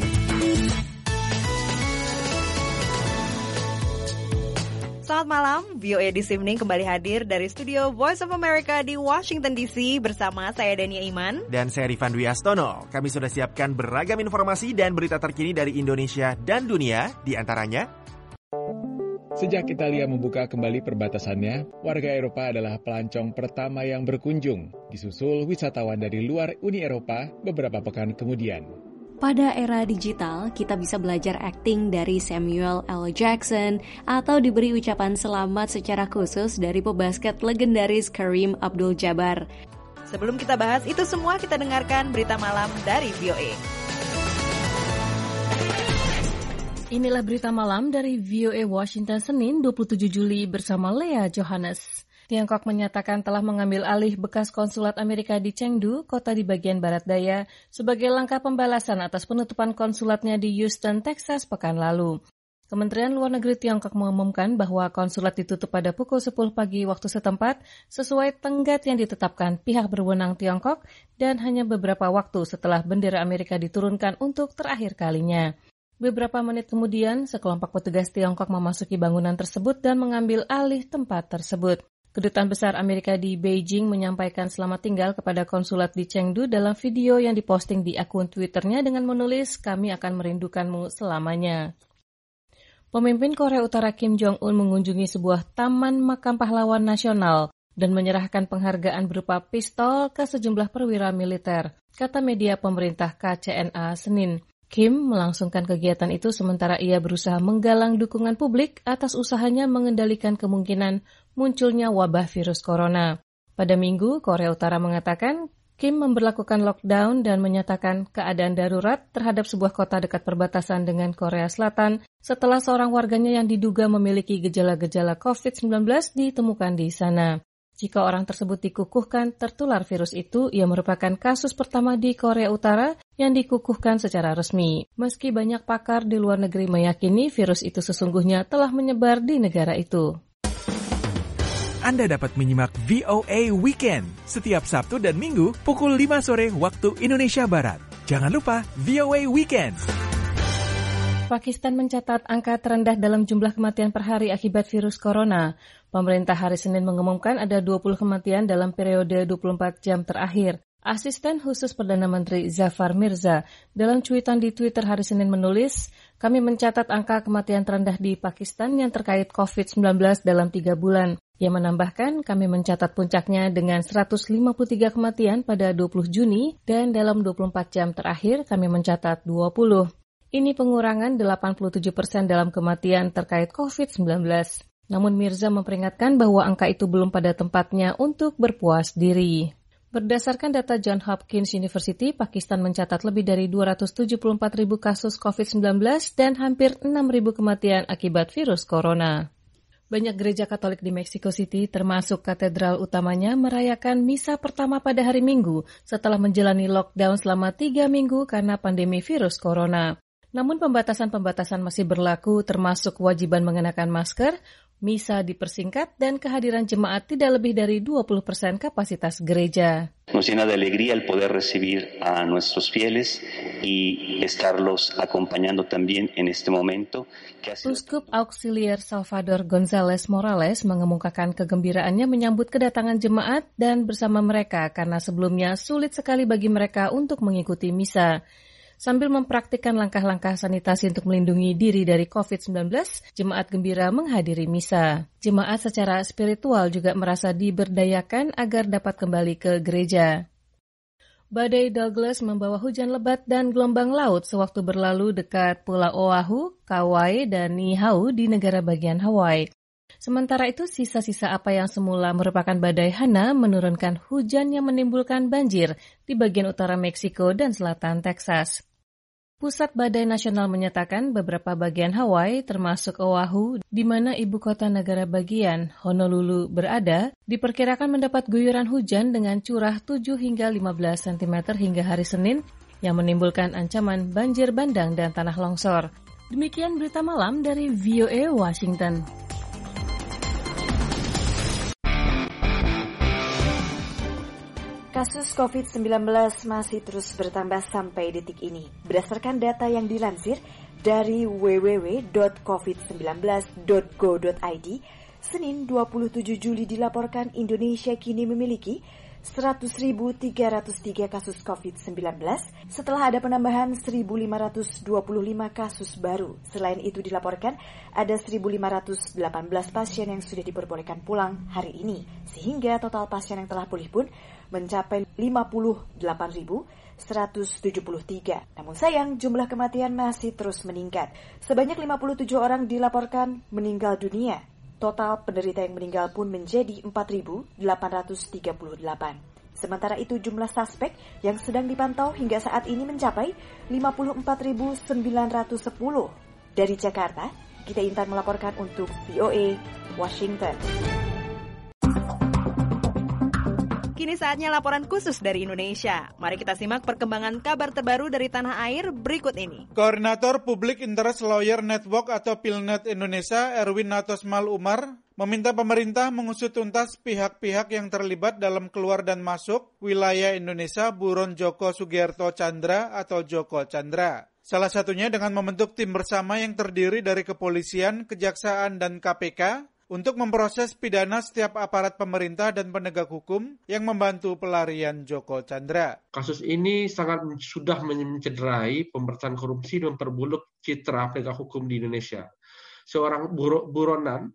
Selamat malam, VOA This Evening kembali hadir dari studio Voice of America di Washington DC bersama saya Dania Iman. Dan saya Rifan Dwi Astono. Kami sudah siapkan beragam informasi dan berita terkini dari Indonesia dan dunia, di antaranya... Sejak Italia membuka kembali perbatasannya, warga Eropa adalah pelancong pertama yang berkunjung, disusul wisatawan dari luar Uni Eropa beberapa pekan kemudian. Pada era digital, kita bisa belajar akting dari Samuel L. Jackson atau diberi ucapan selamat secara khusus dari pebasket legendaris Kareem Abdul-Jabbar. Sebelum kita bahas itu semua, kita dengarkan berita malam dari VOA. Inilah berita malam dari VOA Washington Senin 27 Juli bersama Lea Johannes. Tiongkok menyatakan telah mengambil alih bekas konsulat Amerika di Chengdu, kota di bagian barat daya, sebagai langkah pembalasan atas penutupan konsulatnya di Houston, Texas pekan lalu. Kementerian Luar Negeri Tiongkok mengumumkan bahwa konsulat ditutup pada pukul 10 pagi waktu setempat sesuai tenggat yang ditetapkan pihak berwenang Tiongkok dan hanya beberapa waktu setelah bendera Amerika diturunkan untuk terakhir kalinya. Beberapa menit kemudian, sekelompok petugas Tiongkok memasuki bangunan tersebut dan mengambil alih tempat tersebut. Kedutaan Besar Amerika di Beijing menyampaikan selamat tinggal kepada konsulat di Chengdu dalam video yang diposting di akun Twitternya dengan menulis, "Kami akan merindukanmu selamanya." Pemimpin Korea Utara Kim Jong-un mengunjungi sebuah taman makam pahlawan nasional dan menyerahkan penghargaan berupa pistol ke sejumlah perwira militer, kata media pemerintah KCNA Senin. Kim melangsungkan kegiatan itu sementara ia berusaha menggalang dukungan publik atas usahanya mengendalikan kemungkinan munculnya wabah virus corona. Pada Minggu, Korea Utara mengatakan Kim memberlakukan lockdown dan menyatakan keadaan darurat terhadap sebuah kota dekat perbatasan dengan Korea Selatan setelah seorang warganya yang diduga memiliki gejala-gejala COVID-19 ditemukan di sana. Jika orang tersebut dikukuhkan tertular virus itu, ia merupakan kasus pertama di Korea Utara yang dikukuhkan secara resmi. Meski banyak pakar di luar negeri meyakini virus itu sesungguhnya telah menyebar di negara itu. Anda dapat menyimak VOA Weekend setiap Sabtu dan Minggu pukul 5 sore waktu Indonesia Barat. Jangan lupa VOA Weekend. Pakistan mencatat angka terendah dalam jumlah kematian per hari akibat virus corona. Pemerintah hari Senin mengumumkan ada 20 kematian dalam periode 24 jam terakhir. Asisten khusus Perdana Menteri Zafar Mirza dalam cuitan di Twitter hari Senin menulis, "Kami mencatat angka kematian terendah di Pakistan yang terkait COVID-19 dalam 3 bulan. Ia menambahkan, kami mencatat puncaknya dengan 153 kematian pada 20 Juni dan dalam 24 jam terakhir kami mencatat 20. Ini pengurangan 87% dalam kematian terkait COVID-19. Namun Mirza memperingatkan bahwa angka itu belum pada tempatnya untuk berpuas diri. Berdasarkan data Johns Hopkins University, Pakistan mencatat lebih dari 274.000 kasus COVID-19 dan hampir 6.000 kematian akibat virus corona. Banyak gereja Katolik di Mexico City, termasuk katedral utamanya, merayakan misa pertama pada hari Minggu setelah menjalani lockdown selama 3 minggu karena pandemi virus corona. Namun pembatasan-pembatasan masih berlaku, termasuk kewajiban mengenakan masker, misa dipersingkat, dan kehadiran jemaat tidak lebih dari 20% kapasitas gereja. Nos llena de alegría el poder recibir a nuestros fieles y estarlos acompañando también en este momento. Uskup Auxiliar Salvador González Morales mengemukakan kegembiraannya menyambut kedatangan jemaat dan bersama mereka karena sebelumnya sulit sekali bagi mereka untuk mengikuti misa. Sambil mempraktikkan langkah-langkah sanitasi untuk melindungi diri dari COVID-19, jemaat gembira menghadiri misa. Jemaat secara spiritual juga merasa diberdayakan agar dapat kembali ke gereja. Badai Douglas membawa hujan lebat dan gelombang laut sewaktu berlalu dekat Pulau Oahu, Kauai, dan Niihau di negara bagian Hawaii. Sementara itu, sisa-sisa apa yang semula merupakan badai Hana menurunkan hujan yang menimbulkan banjir di bagian utara Meksiko dan selatan Texas. Pusat Badai Nasional menyatakan beberapa bagian Hawaii, termasuk Oahu, di mana ibu kota negara bagian Honolulu berada, diperkirakan mendapat guyuran hujan dengan curah 7 hingga 15 cm hingga hari Senin, yang menimbulkan ancaman banjir bandang dan tanah longsor. Demikian berita malam dari VOA Washington. Kasus COVID-19 masih terus bertambah sampai detik ini. Berdasarkan data yang dilansir dari www.covid19.go.id, Senin 27 Juli dilaporkan Indonesia kini memiliki 100.303 kasus COVID-19 setelah ada penambahan 1.525 kasus baru. Selain itu dilaporkan ada 1.518 pasien yang sudah diperbolehkan pulang hari ini, sehingga total pasien yang telah pulih pun mencapai 58.173. Namun sayang, jumlah kematian masih terus meningkat. Sebanyak 57 orang dilaporkan meninggal dunia. Total penderita yang meninggal pun menjadi 4.838. Sementara itu jumlah suspek yang sedang dipantau hingga saat ini mencapai 54.910. Dari Jakarta, Gita Intan melaporkan untuk VOA Washington. Kini saatnya laporan khusus dari Indonesia. Mari kita simak perkembangan kabar terbaru dari tanah air berikut ini. Koordinator Public Interest Lawyer Network atau PILNET Indonesia, Erwin Natosmal Umar, meminta pemerintah mengusut tuntas pihak-pihak yang terlibat dalam keluar dan masuk wilayah Indonesia buron Joko Sugiarto Tjandra atau Joko Chandra. Salah satunya dengan membentuk tim bersama yang terdiri dari kepolisian, kejaksaan, dan KPK untuk memproses pidana setiap aparat pemerintah dan penegak hukum yang membantu pelarian Joko Chandra. Kasus ini sudah mencederai pemberantasan korupsi dan memperburuk citra penegak hukum di Indonesia. Seorang buronan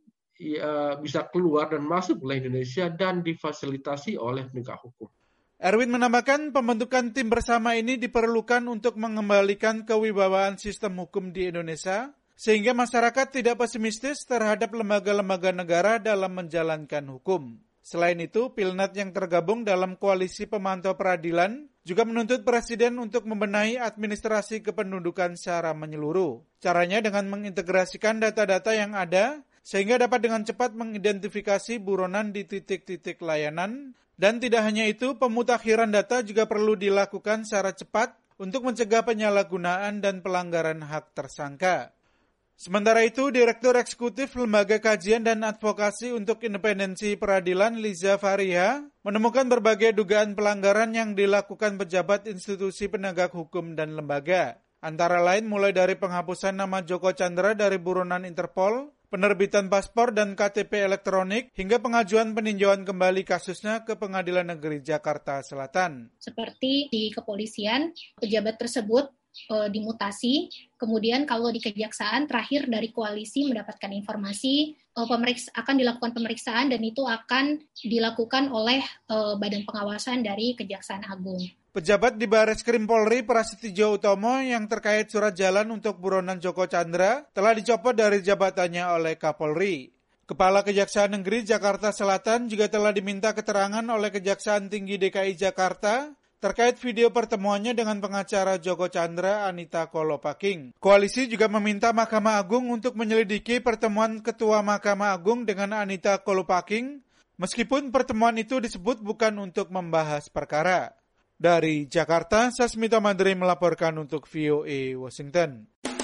bisa keluar dan masuk wilayah Indonesia dan difasilitasi oleh penegak hukum. Erwin menambahkan pembentukan tim bersama ini diperlukan untuk mengembalikan kewibawaan sistem hukum di Indonesia, sehingga masyarakat tidak pesimistis terhadap lembaga-lembaga negara dalam menjalankan hukum. Selain itu, PILNET yang tergabung dalam Koalisi Pemantau Peradilan juga menuntut Presiden untuk membenahi administrasi kependudukan secara menyeluruh. Caranya dengan mengintegrasikan data-data yang ada, sehingga dapat dengan cepat mengidentifikasi buronan di titik-titik layanan. Dan tidak hanya itu, pemutakhiran data juga perlu dilakukan secara cepat untuk mencegah penyalahgunaan dan pelanggaran hak tersangka. Sementara itu, Direktur Eksekutif Lembaga Kajian dan Advokasi untuk Independensi Peradilan Liza Fariha menemukan berbagai dugaan pelanggaran yang dilakukan pejabat institusi penegak hukum dan lembaga. Antara lain mulai dari penghapusan nama Joko Chandra dari buronan Interpol, penerbitan paspor dan KTP elektronik, hingga pengajuan peninjauan kembali kasusnya ke Pengadilan Negeri Jakarta Selatan. Seperti di kepolisian, pejabat tersebut dimutasi, kemudian kalau di kejaksaan terakhir dari koalisi mendapatkan informasi akan dilakukan pemeriksaan dan itu akan dilakukan oleh Badan Pengawasan dari Kejaksaan Agung. Pejabat di Bareskrim Polri Prasetyo Utomo yang terkait surat jalan untuk buronan Joko Chandra telah dicopot dari jabatannya oleh Kapolri. Kepala Kejaksaan Negeri Jakarta Selatan juga telah diminta keterangan oleh Kejaksaan Tinggi DKI Jakarta terkait video pertemuannya dengan pengacara Joko Chandra Anita Kolopaking. Koalisi juga meminta Mahkamah Agung untuk menyelidiki pertemuan Ketua Mahkamah Agung dengan Anita Kolopaking, meskipun pertemuan itu disebut bukan untuk membahas perkara. Dari Jakarta, Sasmita Madri melaporkan untuk VOA Washington.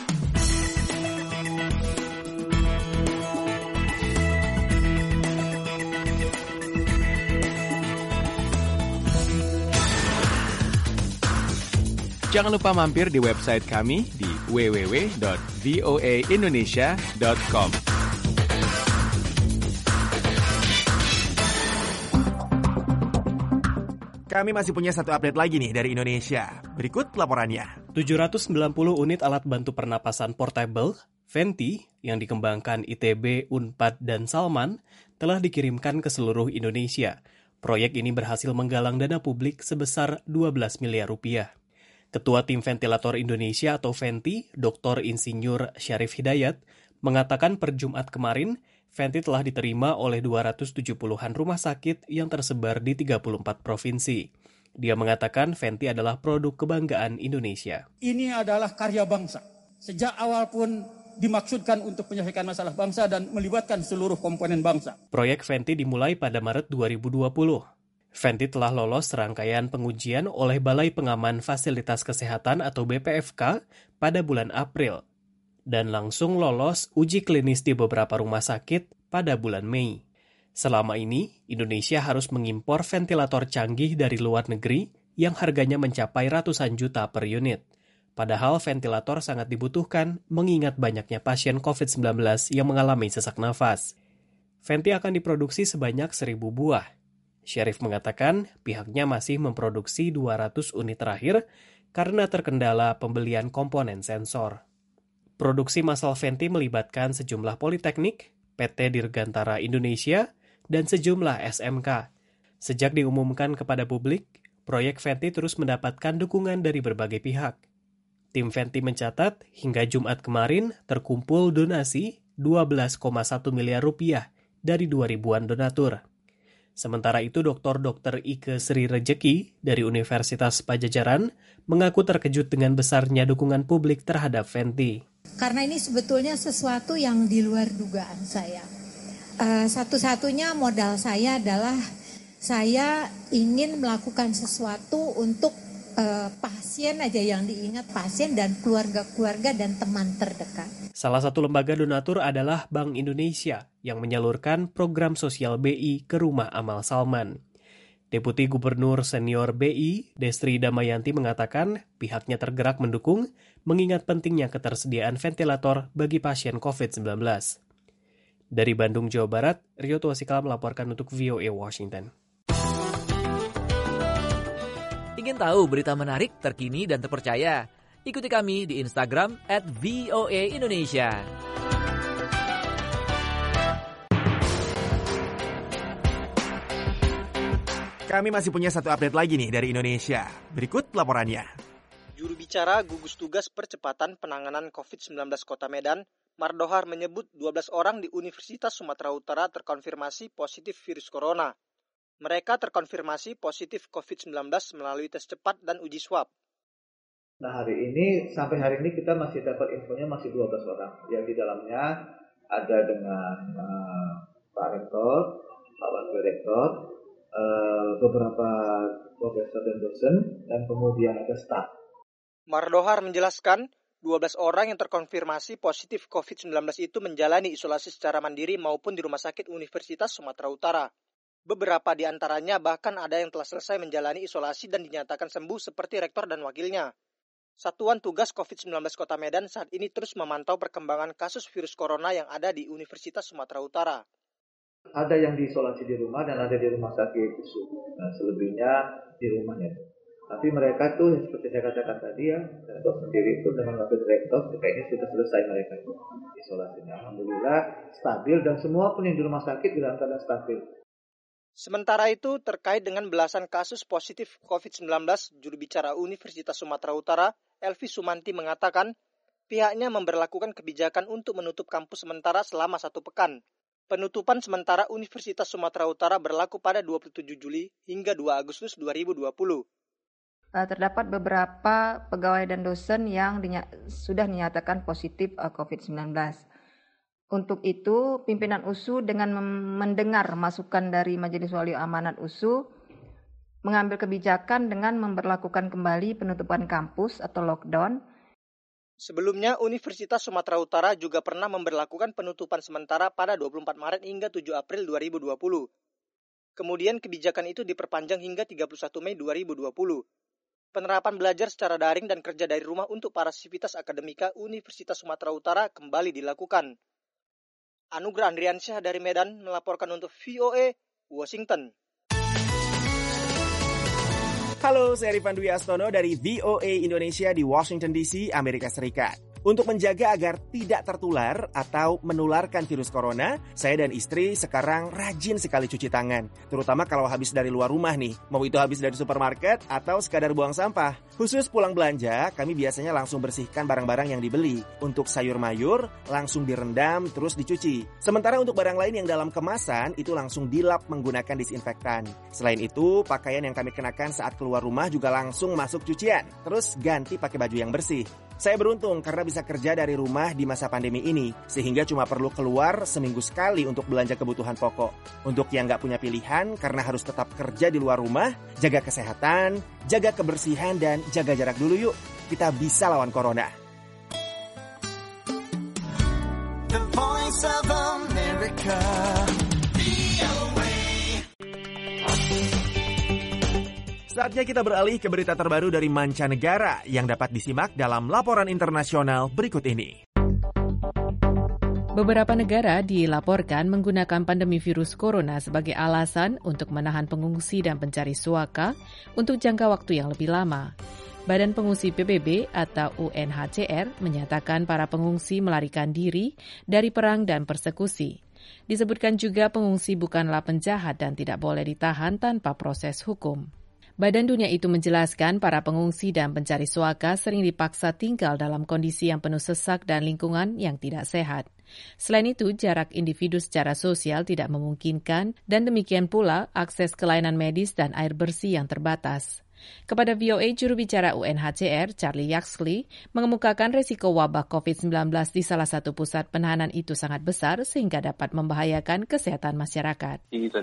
Jangan lupa mampir di website kami di www.voaindonesia.com. Kami masih punya satu update lagi nih dari Indonesia. Berikut laporannya. 790 unit alat bantu pernapasan portable, Venti, yang dikembangkan ITB, Unpad, dan Salman, telah dikirimkan ke seluruh Indonesia. Proyek ini berhasil menggalang dana publik sebesar 12 miliar rupiah. Ketua Tim Ventilator Indonesia atau Venti, Dr. Insinyur Syarif Hidayat, mengatakan per Jumat kemarin, Fenty telah diterima oleh 270-an rumah sakit yang tersebar di 34 provinsi. Dia mengatakan Fenty adalah produk kebanggaan Indonesia. Ini adalah karya bangsa. Sejak awal pun dimaksudkan untuk menyelesaikan masalah bangsa dan melibatkan seluruh komponen bangsa. Proyek Fenty dimulai pada Maret 2020. Fenty telah lolos serangkaian pengujian oleh Balai Pengaman Fasilitas Kesehatan atau BPFK pada bulan April dan langsung lolos uji klinis di beberapa rumah sakit pada bulan Mei. Selama ini, Indonesia harus mengimpor ventilator canggih dari luar negeri yang harganya mencapai ratusan juta per unit. Padahal ventilator sangat dibutuhkan mengingat banyaknya pasien COVID-19 yang mengalami sesak nafas. Fenty akan diproduksi sebanyak 1.000 buah. Syarif mengatakan pihaknya masih memproduksi 200 unit terakhir karena terkendala pembelian komponen sensor. Produksi massal Fenty melibatkan sejumlah politeknik, PT Dirgantara Indonesia, dan sejumlah SMK. Sejak diumumkan kepada publik, proyek Fenty terus mendapatkan dukungan dari berbagai pihak. Tim Fenty mencatat hingga Jumat kemarin terkumpul donasi 12,1 miliar rupiah dari 2.000-an donatur. Sementara itu, Dr. Ike Sri Rejeki dari Universitas Pajajaran mengaku terkejut dengan besarnya dukungan publik terhadap Fenty. Karena ini sebetulnya sesuatu yang di luar dugaan saya. Satu-satunya modal saya adalah saya ingin melakukan sesuatu untuk pasien aja yang diingat, pasien dan keluarga-keluarga dan teman terdekat. Salah satu lembaga donatur adalah Bank Indonesia yang menyalurkan program sosial BI ke rumah amal Salman. Deputi Gubernur Senior BI, Destri Damayanti mengatakan pihaknya tergerak mendukung mengingat pentingnya ketersediaan ventilator bagi pasien COVID-19. Dari Bandung, Jawa Barat, Rio Tuasikala melaporkan untuk VOA Washington. Ingin tahu berita menarik, terkini, dan terpercaya? Ikuti kami di Instagram @VOA_Indonesia. Kami masih punya satu update lagi nih dari Indonesia. Berikut laporannya. Juru bicara gugus tugas percepatan penanganan COVID-19 Kota Medan, Mardohar menyebut 12 orang di Universitas Sumatera Utara terkonfirmasi positif virus corona. Mereka terkonfirmasi positif COVID-19 melalui tes cepat dan uji swab. Nah, sampai hari ini kita masih dapat infonya masih 12 orang. Yang di dalamnya ada dengan Pak Rektor, Pak Wakil Rektor, beberapa profesor dan dosen, dan kemudian ada staf. Mardohar menjelaskan, 12 orang yang terkonfirmasi positif COVID-19 itu menjalani isolasi secara mandiri maupun di Rumah Sakit Universitas Sumatera Utara. Beberapa di antaranya bahkan ada yang telah selesai menjalani isolasi dan dinyatakan sembuh seperti rektor dan wakilnya. Satuan Tugas COVID-19 Kota Medan saat ini terus memantau perkembangan kasus virus corona yang ada di Universitas Sumatera Utara. Ada yang diisolasi di rumah dan ada di rumah sakit. Nah, selebihnya di rumahnya. Tapi mereka tuh seperti saya katakan tadi ya, rektor sendiri itu dengan wakil rektor kayaknya sudah selesai mereka itu isolasinya. Alhamdulillah stabil dan semua pun yang di rumah sakit dalam keadaan stabil. Sementara itu, terkait dengan belasan kasus positif COVID-19, juru bicara Universitas Sumatera Utara, Elvi Sumanti mengatakan, pihaknya memberlakukan kebijakan untuk menutup kampus sementara selama 1 pekan. Penutupan sementara Universitas Sumatera Utara berlaku pada 27 Juli hingga 2 Agustus 2020. Terdapat beberapa pegawai dan dosen yang sudah dinyatakan positif COVID-19. Untuk itu, pimpinan USU dengan mendengar masukan dari Majelis Wali Amanat USU mengambil kebijakan dengan memberlakukan kembali penutupan kampus atau lockdown. Sebelumnya, Universitas Sumatera Utara juga pernah memberlakukan penutupan sementara pada 24 Maret hingga 7 April 2020. Kemudian kebijakan itu diperpanjang hingga 31 Mei 2020. Penerapan belajar secara daring dan kerja dari rumah untuk para sivitas akademika Universitas Sumatera Utara kembali dilakukan. Anugrah Andriansyah dari Medan melaporkan untuk VOA Washington. Halo, saya Rifan Dwi Astono dari VOA Indonesia di Washington DC, Amerika Serikat. Untuk menjaga agar tidak tertular atau menularkan virus corona, saya dan istri sekarang rajin sekali cuci tangan. Terutama kalau habis dari luar rumah nih, mau itu habis dari supermarket atau sekadar buang sampah. Khusus pulang belanja, kami biasanya langsung bersihkan barang-barang yang dibeli. Untuk sayur mayur, langsung direndam terus dicuci. Sementara untuk barang lain yang dalam kemasan, itu langsung dilap menggunakan disinfektan. Selain itu, pakaian yang kami kenakan saat keluar rumah juga langsung masuk cucian. Terus ganti pakai baju yang bersih. Saya beruntung karena bisa kerja dari rumah di masa pandemi ini, sehingga cuma perlu keluar seminggu sekali untuk belanja kebutuhan pokok. Untuk yang nggak punya pilihan karena harus tetap kerja di luar rumah, jaga kesehatan, jaga kebersihan, dan jaga jarak dulu yuk. Kita bisa lawan corona. The Voice of America. Saatnya kita beralih ke berita terbaru dari mancanegara yang dapat disimak dalam laporan internasional berikut ini. Beberapa negara dilaporkan menggunakan pandemi virus corona sebagai alasan untuk menahan pengungsi dan pencari suaka untuk jangka waktu yang lebih lama. Badan Pengungsi PBB atau UNHCR menyatakan para pengungsi melarikan diri dari perang dan persekusi. Disebutkan juga pengungsi bukanlah penjahat dan tidak boleh ditahan tanpa proses hukum. Badan Dunia itu menjelaskan para pengungsi dan pencari suaka sering dipaksa tinggal dalam kondisi yang penuh sesak dan lingkungan yang tidak sehat. Selain itu, jarak individu secara sosial tidak memungkinkan dan demikian pula akses ke layanan medis dan air bersih yang terbatas. Kepada VOA, juru bicara UNHCR, Charlie Yaxley, mengemukakan risiko wabah COVID-19 di salah satu pusat penahanan itu sangat besar sehingga dapat membahayakan kesehatan masyarakat.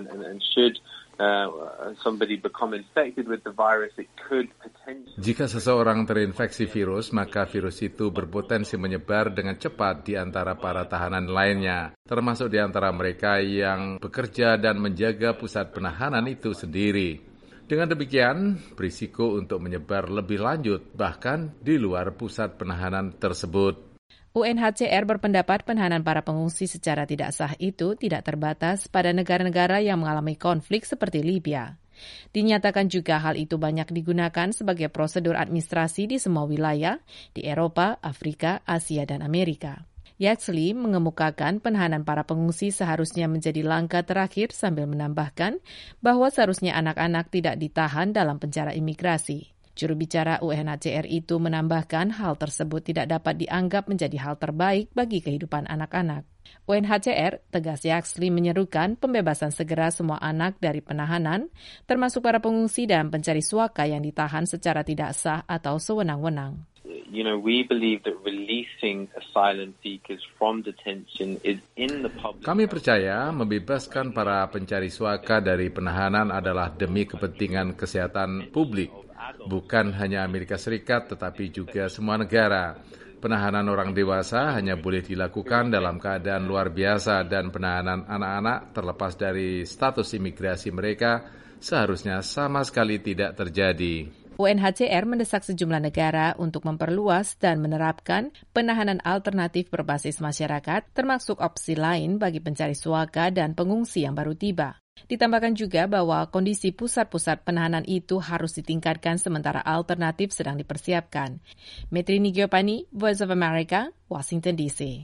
Jika seseorang terinfeksi virus, maka virus itu berpotensi menyebar dengan cepat di antara para tahanan lainnya, termasuk di antara mereka yang bekerja dan menjaga pusat penahanan itu sendiri. Dengan demikian, berisiko untuk menyebar lebih lanjut, bahkan di luar pusat penahanan tersebut. UNHCR berpendapat penahanan para pengungsi secara tidak sah itu tidak terbatas pada negara-negara yang mengalami konflik seperti Libya. Dinyatakan juga hal itu banyak digunakan sebagai prosedur administrasi di semua wilayah di Eropa, Afrika, Asia, dan Amerika. Yaxley mengemukakan penahanan para pengungsi seharusnya menjadi langkah terakhir sambil menambahkan bahwa seharusnya anak-anak tidak ditahan dalam penjara imigrasi. Juru bicara UNHCR itu menambahkan hal tersebut tidak dapat dianggap menjadi hal terbaik bagi kehidupan anak-anak. UNHCR, tegas Yaxley menyerukan pembebasan segera semua anak dari penahanan, termasuk para pengungsi dan pencari suaka yang ditahan secara tidak sah atau sewenang-wenang. We believe that releasing asylum seekers from detention is in the public. Kami percaya membebaskan para pencari suaka dari penahanan adalah demi kepentingan kesehatan publik, bukan hanya Amerika Serikat tetapi juga semua negara. Penahanan orang dewasa hanya boleh dilakukan dalam keadaan luar biasa dan penahanan anak-anak terlepas dari status imigrasi mereka seharusnya sama sekali tidak terjadi. UNHCR mendesak sejumlah negara untuk memperluas dan menerapkan penahanan alternatif berbasis masyarakat, termasuk opsi lain bagi pencari suaka dan pengungsi yang baru tiba. Ditambahkan juga bahwa kondisi pusat-pusat penahanan itu harus ditingkatkan sementara alternatif sedang dipersiapkan. Metrini Giopani, Voice of America, Washington DC.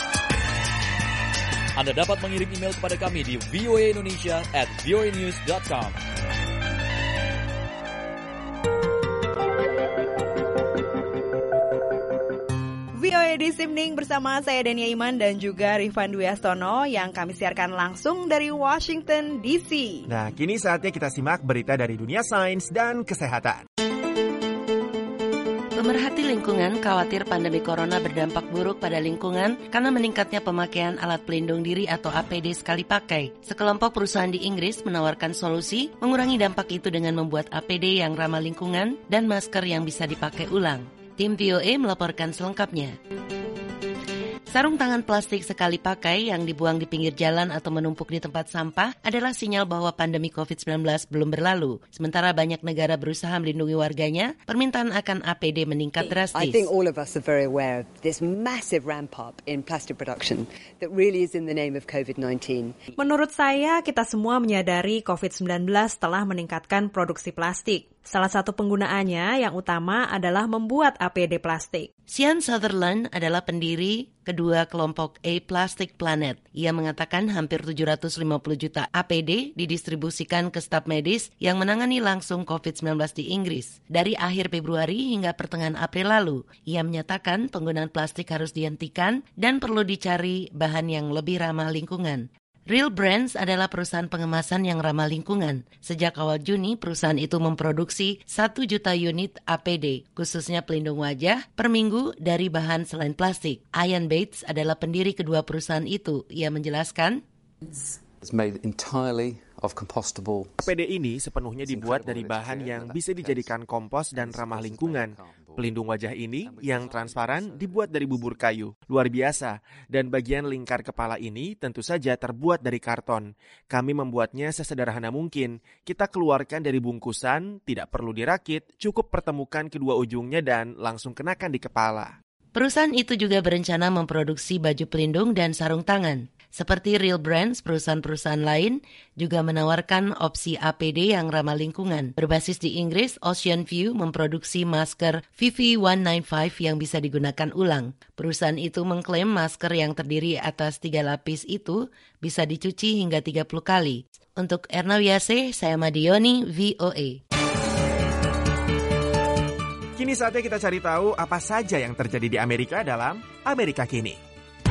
Anda dapat mengirim email kepada kami di voaindonesia@voanews.com. VOA This Evening bersama saya Dania Iman dan juga Rifan Dwi Astono yang kami siarkan langsung dari Washington DC. Nah, kini saatnya kita simak berita dari dunia sains dan kesehatan. Pemerhati lingkungan khawatir pandemi corona berdampak buruk pada lingkungan karena meningkatnya pemakaian alat pelindung diri atau APD sekali pakai. Sekelompok perusahaan di Inggris menawarkan solusi mengurangi dampak itu dengan membuat APD yang ramah lingkungan dan masker yang bisa dipakai ulang. Tim VOA melaporkan selengkapnya. Sarung tangan plastik sekali pakai yang dibuang di pinggir jalan atau menumpuk di tempat sampah adalah sinyal bahwa pandemi COVID-19 belum berlalu. Sementara banyak negara berusaha melindungi warganya, permintaan akan APD meningkat drastis. I think all of us are very aware of this massive ramp up in plastic production that really is in the name of COVID-19. Menurut saya, kita semua menyadari COVID-19 telah meningkatkan produksi plastik. Salah satu penggunaannya yang utama adalah membuat APD plastik. Sian Sutherland adalah pendiri kedua kelompok A Plastic Planet. Ia mengatakan hampir 750 juta APD didistribusikan ke staf medis yang menangani langsung COVID-19 di Inggris. Dari akhir Februari hingga pertengahan April lalu, ia menyatakan penggunaan plastik harus dihentikan dan perlu dicari bahan yang lebih ramah lingkungan. Real Brands adalah perusahaan pengemasan yang ramah lingkungan. Sejak awal Juni, perusahaan itu memproduksi 1 juta unit APD, khususnya pelindung wajah, per minggu dari bahan selain plastik. Ian Bates adalah pendiri kedua perusahaan itu. Ia menjelaskan, It's made entirely of compostable. APD ini sepenuhnya dibuat dari bahan yang bisa dijadikan kompos dan ramah lingkungan. Pelindung wajah ini yang transparan dibuat dari bubur kayu. Luar biasa. Dan bagian lingkar kepala ini tentu saja terbuat dari karton. Kami membuatnya sesederhana mungkin. Kita keluarkan dari bungkusan, tidak perlu dirakit, cukup pertemukan kedua ujungnya dan langsung kenakan di kepala. Perusahaan itu juga berencana memproduksi baju pelindung dan sarung tangan. Seperti Real Brands, perusahaan-perusahaan lain juga menawarkan opsi APD yang ramah lingkungan. Berbasis di Inggris, Ocean View memproduksi masker VV195 yang bisa digunakan ulang. Perusahaan itu mengklaim masker yang terdiri atas 3 lapis itu bisa dicuci hingga 30 kali. Untuk Erna Wiase, saya Madioni, VOA. Kini saatnya kita cari tahu apa saja yang terjadi di Amerika dalam Amerika Kini.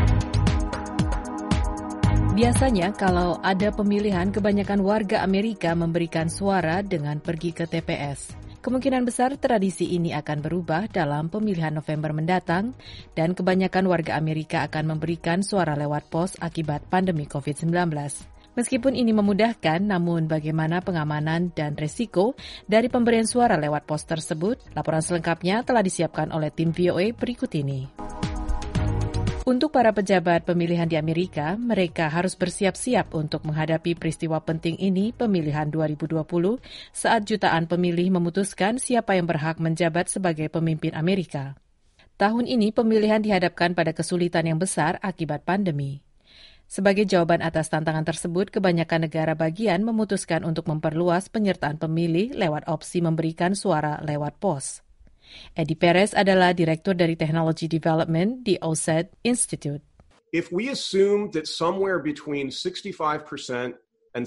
Biasanya kalau ada pemilihan, kebanyakan warga Amerika memberikan suara dengan pergi ke TPS. Kemungkinan besar tradisi ini akan berubah dalam pemilihan November mendatang dan kebanyakan warga Amerika akan memberikan suara lewat pos akibat pandemi COVID-19. Meskipun ini memudahkan, namun bagaimana pengamanan dan resiko dari pemberian suara lewat pos tersebut? Laporan selengkapnya telah disiapkan oleh tim VOA berikut ini. Untuk para pejabat pemilihan di Amerika, mereka harus bersiap-siap untuk menghadapi peristiwa penting ini, pemilihan 2020, saat jutaan pemilih memutuskan siapa yang berhak menjabat sebagai pemimpin Amerika. Tahun ini pemilihan dihadapkan pada kesulitan yang besar akibat pandemi. Sebagai jawaban atas tantangan tersebut, kebanyakan negara bagian memutuskan untuk memperluas penyertaan pemilih lewat opsi memberikan suara lewat pos. Eddie Perez adalah Direktur dari Technology Development di OSED Institute. If we assume that somewhere between 65% and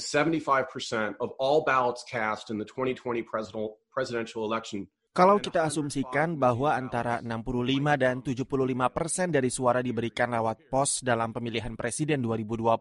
75% of all ballots cast in the 2020 presidential election. Kalau kita asumsikan bahwa antara 65 dan 75% dari suara diberikan lewat pos dalam pemilihan presiden 2020,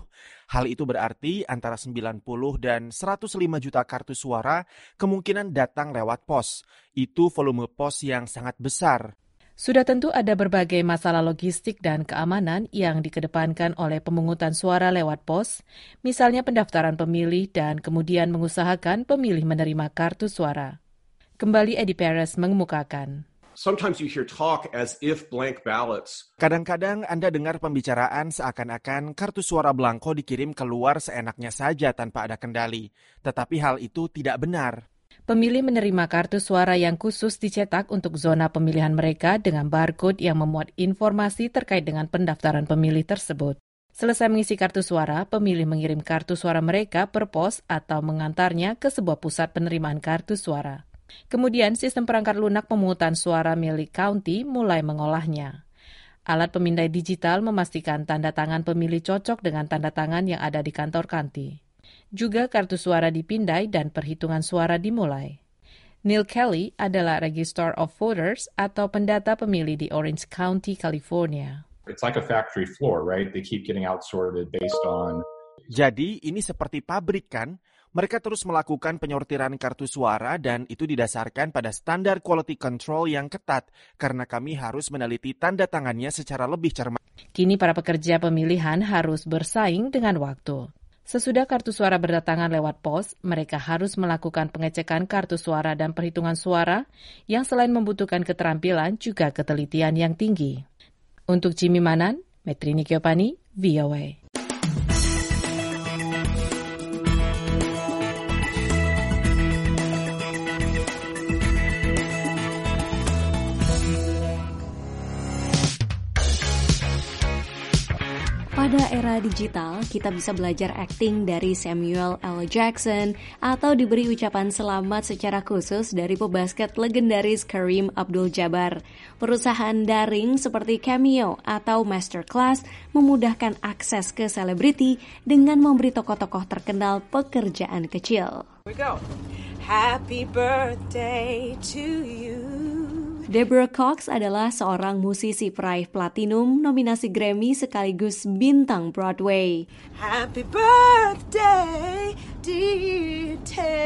hal itu berarti antara 90 dan 105 juta kartu suara kemungkinan datang lewat pos. Itu volume pos yang sangat besar. Sudah tentu ada berbagai masalah logistik dan keamanan yang dikedepankan oleh pemungutan suara lewat pos, misalnya pendaftaran pemilih dan kemudian mengusahakan pemilih menerima kartu suara. Kembali Eddie Perez mengemukakan. Sometimes you hear talk as if blank ballots. Kadang-kadang Anda dengar pembicaraan seakan-akan kartu suara blanko dikirim keluar seenaknya saja tanpa ada kendali. Tetapi hal itu tidak benar. Pemilih menerima kartu suara yang khusus dicetak untuk zona pemilihan mereka dengan barcode yang memuat informasi terkait dengan pendaftaran pemilih tersebut. Selesai mengisi kartu suara, pemilih mengirim kartu suara mereka per pos atau mengantarnya ke sebuah pusat penerimaan kartu suara. Kemudian sistem perangkat lunak pemungutan suara milik county mulai mengolahnya. Alat pemindai digital memastikan tanda tangan pemilih cocok dengan tanda tangan yang ada di kantor county. Juga kartu suara dipindai dan perhitungan suara dimulai. Neil Kelly adalah Register of Voters atau pendata pemilih di Orange County, California. It's like a factory floor, right? They keep getting outsorted based on. Jadi ini seperti pabrik kan? Mereka terus melakukan penyortiran kartu suara dan itu didasarkan pada standar quality control yang ketat karena kami harus meneliti tanda tangannya secara lebih cermat. Kini para pekerja pemilihan harus bersaing dengan waktu. Sesudah kartu suara berdatangan lewat pos, mereka harus melakukan pengecekan kartu suara dan perhitungan suara yang selain membutuhkan keterampilan juga ketelitian yang tinggi. Untuk Jimmy Manan, Metrini Kiopani, VOA. Pada era era digital, kita bisa belajar akting dari Samuel L. Jackson atau diberi ucapan selamat secara khusus dari pebasket legendaris Kareem Abdul-Jabbar. Perusahaan daring seperti Cameo atau Masterclass memudahkan akses ke selebriti dengan memberi tokoh-tokoh terkenal pekerjaan kecil. Here we go. Happy birthday to you. Deborah Cox adalah seorang musisi peraih platinum, nominasi Grammy sekaligus bintang Broadway. Happy birthday, dear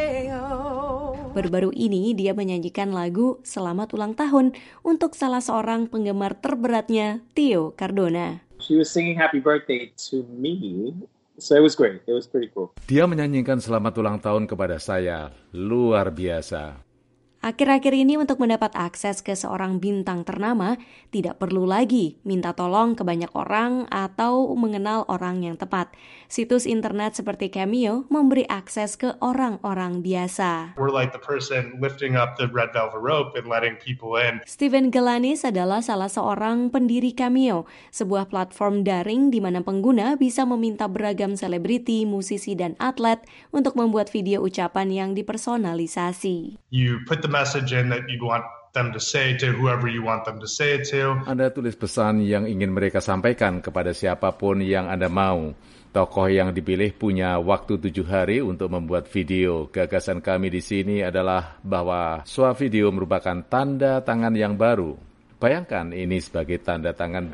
Theo. Baru-baru ini dia menyanyikan lagu Selamat Ulang Tahun untuk salah seorang penggemar terberatnya, Theo Cardona. She was singing happy birthday to me. So it was great. It was pretty cool. Dia menyanyikan selamat ulang tahun kepada saya. Luar biasa. Akhir-akhir ini untuk mendapat akses ke seorang bintang ternama, tidak perlu lagi minta tolong ke banyak orang atau mengenal orang yang tepat. Situs internet seperti Cameo memberi akses ke orang-orang biasa. We're like the person lifting up the red velvet rope and letting people in. Steven Galanis adalah salah seorang pendiri Cameo, sebuah platform daring di mana pengguna bisa meminta beragam selebriti, musisi, dan atlet untuk membuat video ucapan yang dipersonalisasi. You put the message in that you want them to say to whoever you want them to say it to. Anda tulis pesan yang ingin mereka sampaikan kepada siapapun yang Anda mau. Tokoh yang dipilih punya waktu 7 hari untuk membuat video. Gagasan kami di sini adalah bahwa swavideo merupakan tanda tangan yang baru. Bayangkan ini sebagai tanda tangan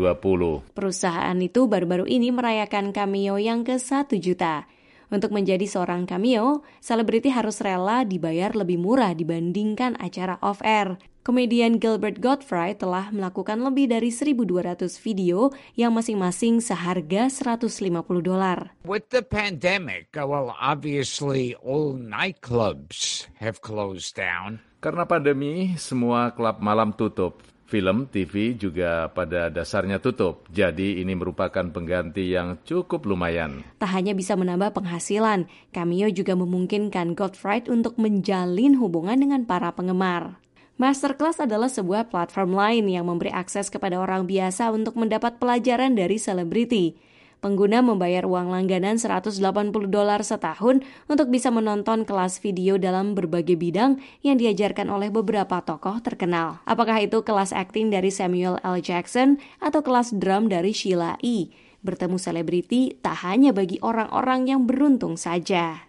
2020. Perusahaan itu baru-baru ini merayakan Cameo yang ke-1 juta. Untuk menjadi seorang Cameo, selebriti harus rela dibayar lebih murah dibandingkan acara off-air. Komedian Gilbert Gottfried telah melakukan lebih dari 1.200 video yang masing-masing seharga $150. With the pandemic, well, obviously all nightclubs have closed down. Karena pandemi, semua klub malam tutup. Film, TV juga pada dasarnya tutup, jadi ini merupakan pengganti yang cukup lumayan. Tak hanya bisa menambah penghasilan, Cameo juga memungkinkan Gottfried untuk menjalin hubungan dengan para penggemar. Masterclass adalah sebuah platform lain yang memberi akses kepada orang biasa untuk mendapat pelajaran dari selebriti. Pengguna membayar uang langganan $180 setahun untuk bisa menonton kelas video dalam berbagai bidang yang diajarkan oleh beberapa tokoh terkenal. Apakah itu kelas akting dari Samuel L. Jackson atau kelas drum dari Sheila E. Bertemu selebriti tak hanya bagi orang-orang yang beruntung saja.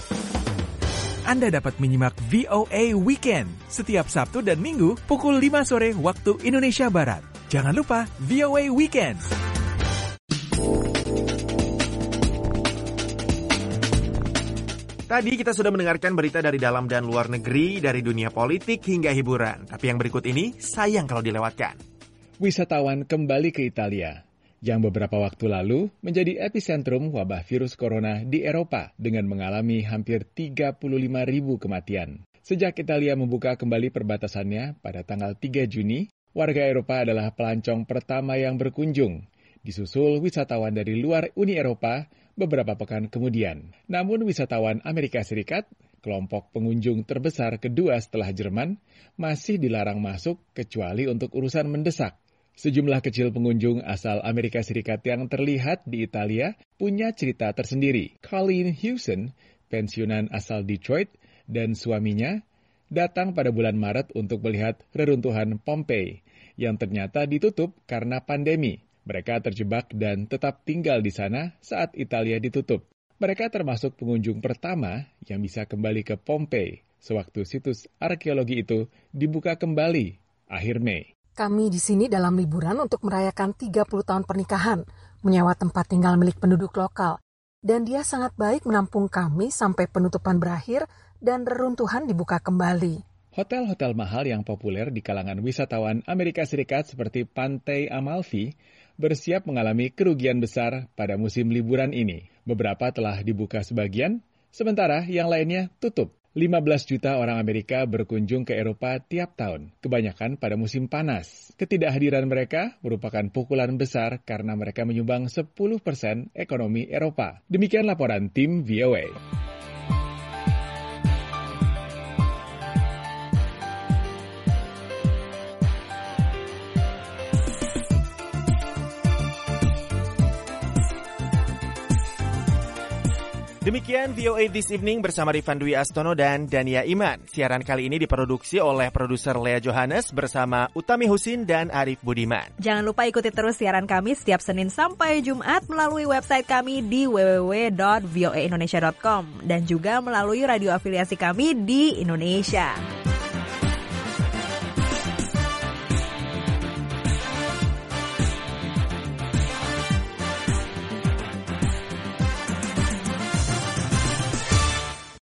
Anda dapat menyimak VOA Weekend setiap Sabtu dan Minggu pukul 5 sore waktu Indonesia Barat. Jangan lupa VOA Weekend. Tadi kita sudah mendengarkan berita dari dalam dan luar negeri, dari dunia politik hingga hiburan. Tapi yang berikut ini sayang kalau dilewatkan. Wisatawan kembali ke Italia, yang beberapa waktu lalu menjadi epicentrum wabah virus corona di Eropa dengan mengalami hampir 35.000 kematian. Sejak Italia membuka kembali perbatasannya pada tanggal 3 Juni, warga Eropa adalah pelancong pertama yang berkunjung, disusul wisatawan dari luar Uni Eropa beberapa pekan kemudian. Namun wisatawan Amerika Serikat, kelompok pengunjung terbesar kedua setelah Jerman, masih dilarang masuk kecuali untuk urusan mendesak. Sejumlah kecil pengunjung asal Amerika Serikat yang terlihat di Italia punya cerita tersendiri. Colleen Hewson, pensiunan asal Detroit, dan suaminya datang pada bulan Maret untuk melihat reruntuhan Pompeii yang ternyata ditutup karena pandemi. Mereka terjebak dan tetap tinggal di sana saat Italia ditutup. Mereka termasuk pengunjung pertama yang bisa kembali ke Pompeii sewaktu situs arkeologi itu dibuka kembali akhir Mei. Kami di sini dalam liburan untuk merayakan 30 tahun pernikahan, menyewa tempat tinggal milik penduduk lokal. Dan dia sangat baik menampung kami sampai penutupan berakhir dan reruntuhan dibuka kembali. Hotel-hotel mahal yang populer di kalangan wisatawan Amerika Serikat seperti Pantai Amalfi bersiap mengalami kerugian besar pada musim liburan ini. Beberapa telah dibuka sebagian, sementara yang lainnya tutup. 15 juta orang Amerika berkunjung ke Eropa tiap tahun, kebanyakan pada musim panas. Ketidakhadiran mereka merupakan pukulan besar karena mereka menyumbang 10% ekonomi Eropa. Demikian laporan tim VOA. Demikian VOA This Evening bersama Rifan Dwi Astono dan Dania Iman. Siaran kali ini diproduksi oleh produser Lea Johannes bersama Utami Husin dan Arif Budiman. Jangan lupa ikuti terus siaran kami setiap Senin sampai Jumat melalui website kami di www.voaindonesia.com dan juga melalui radio afiliasi kami di Indonesia.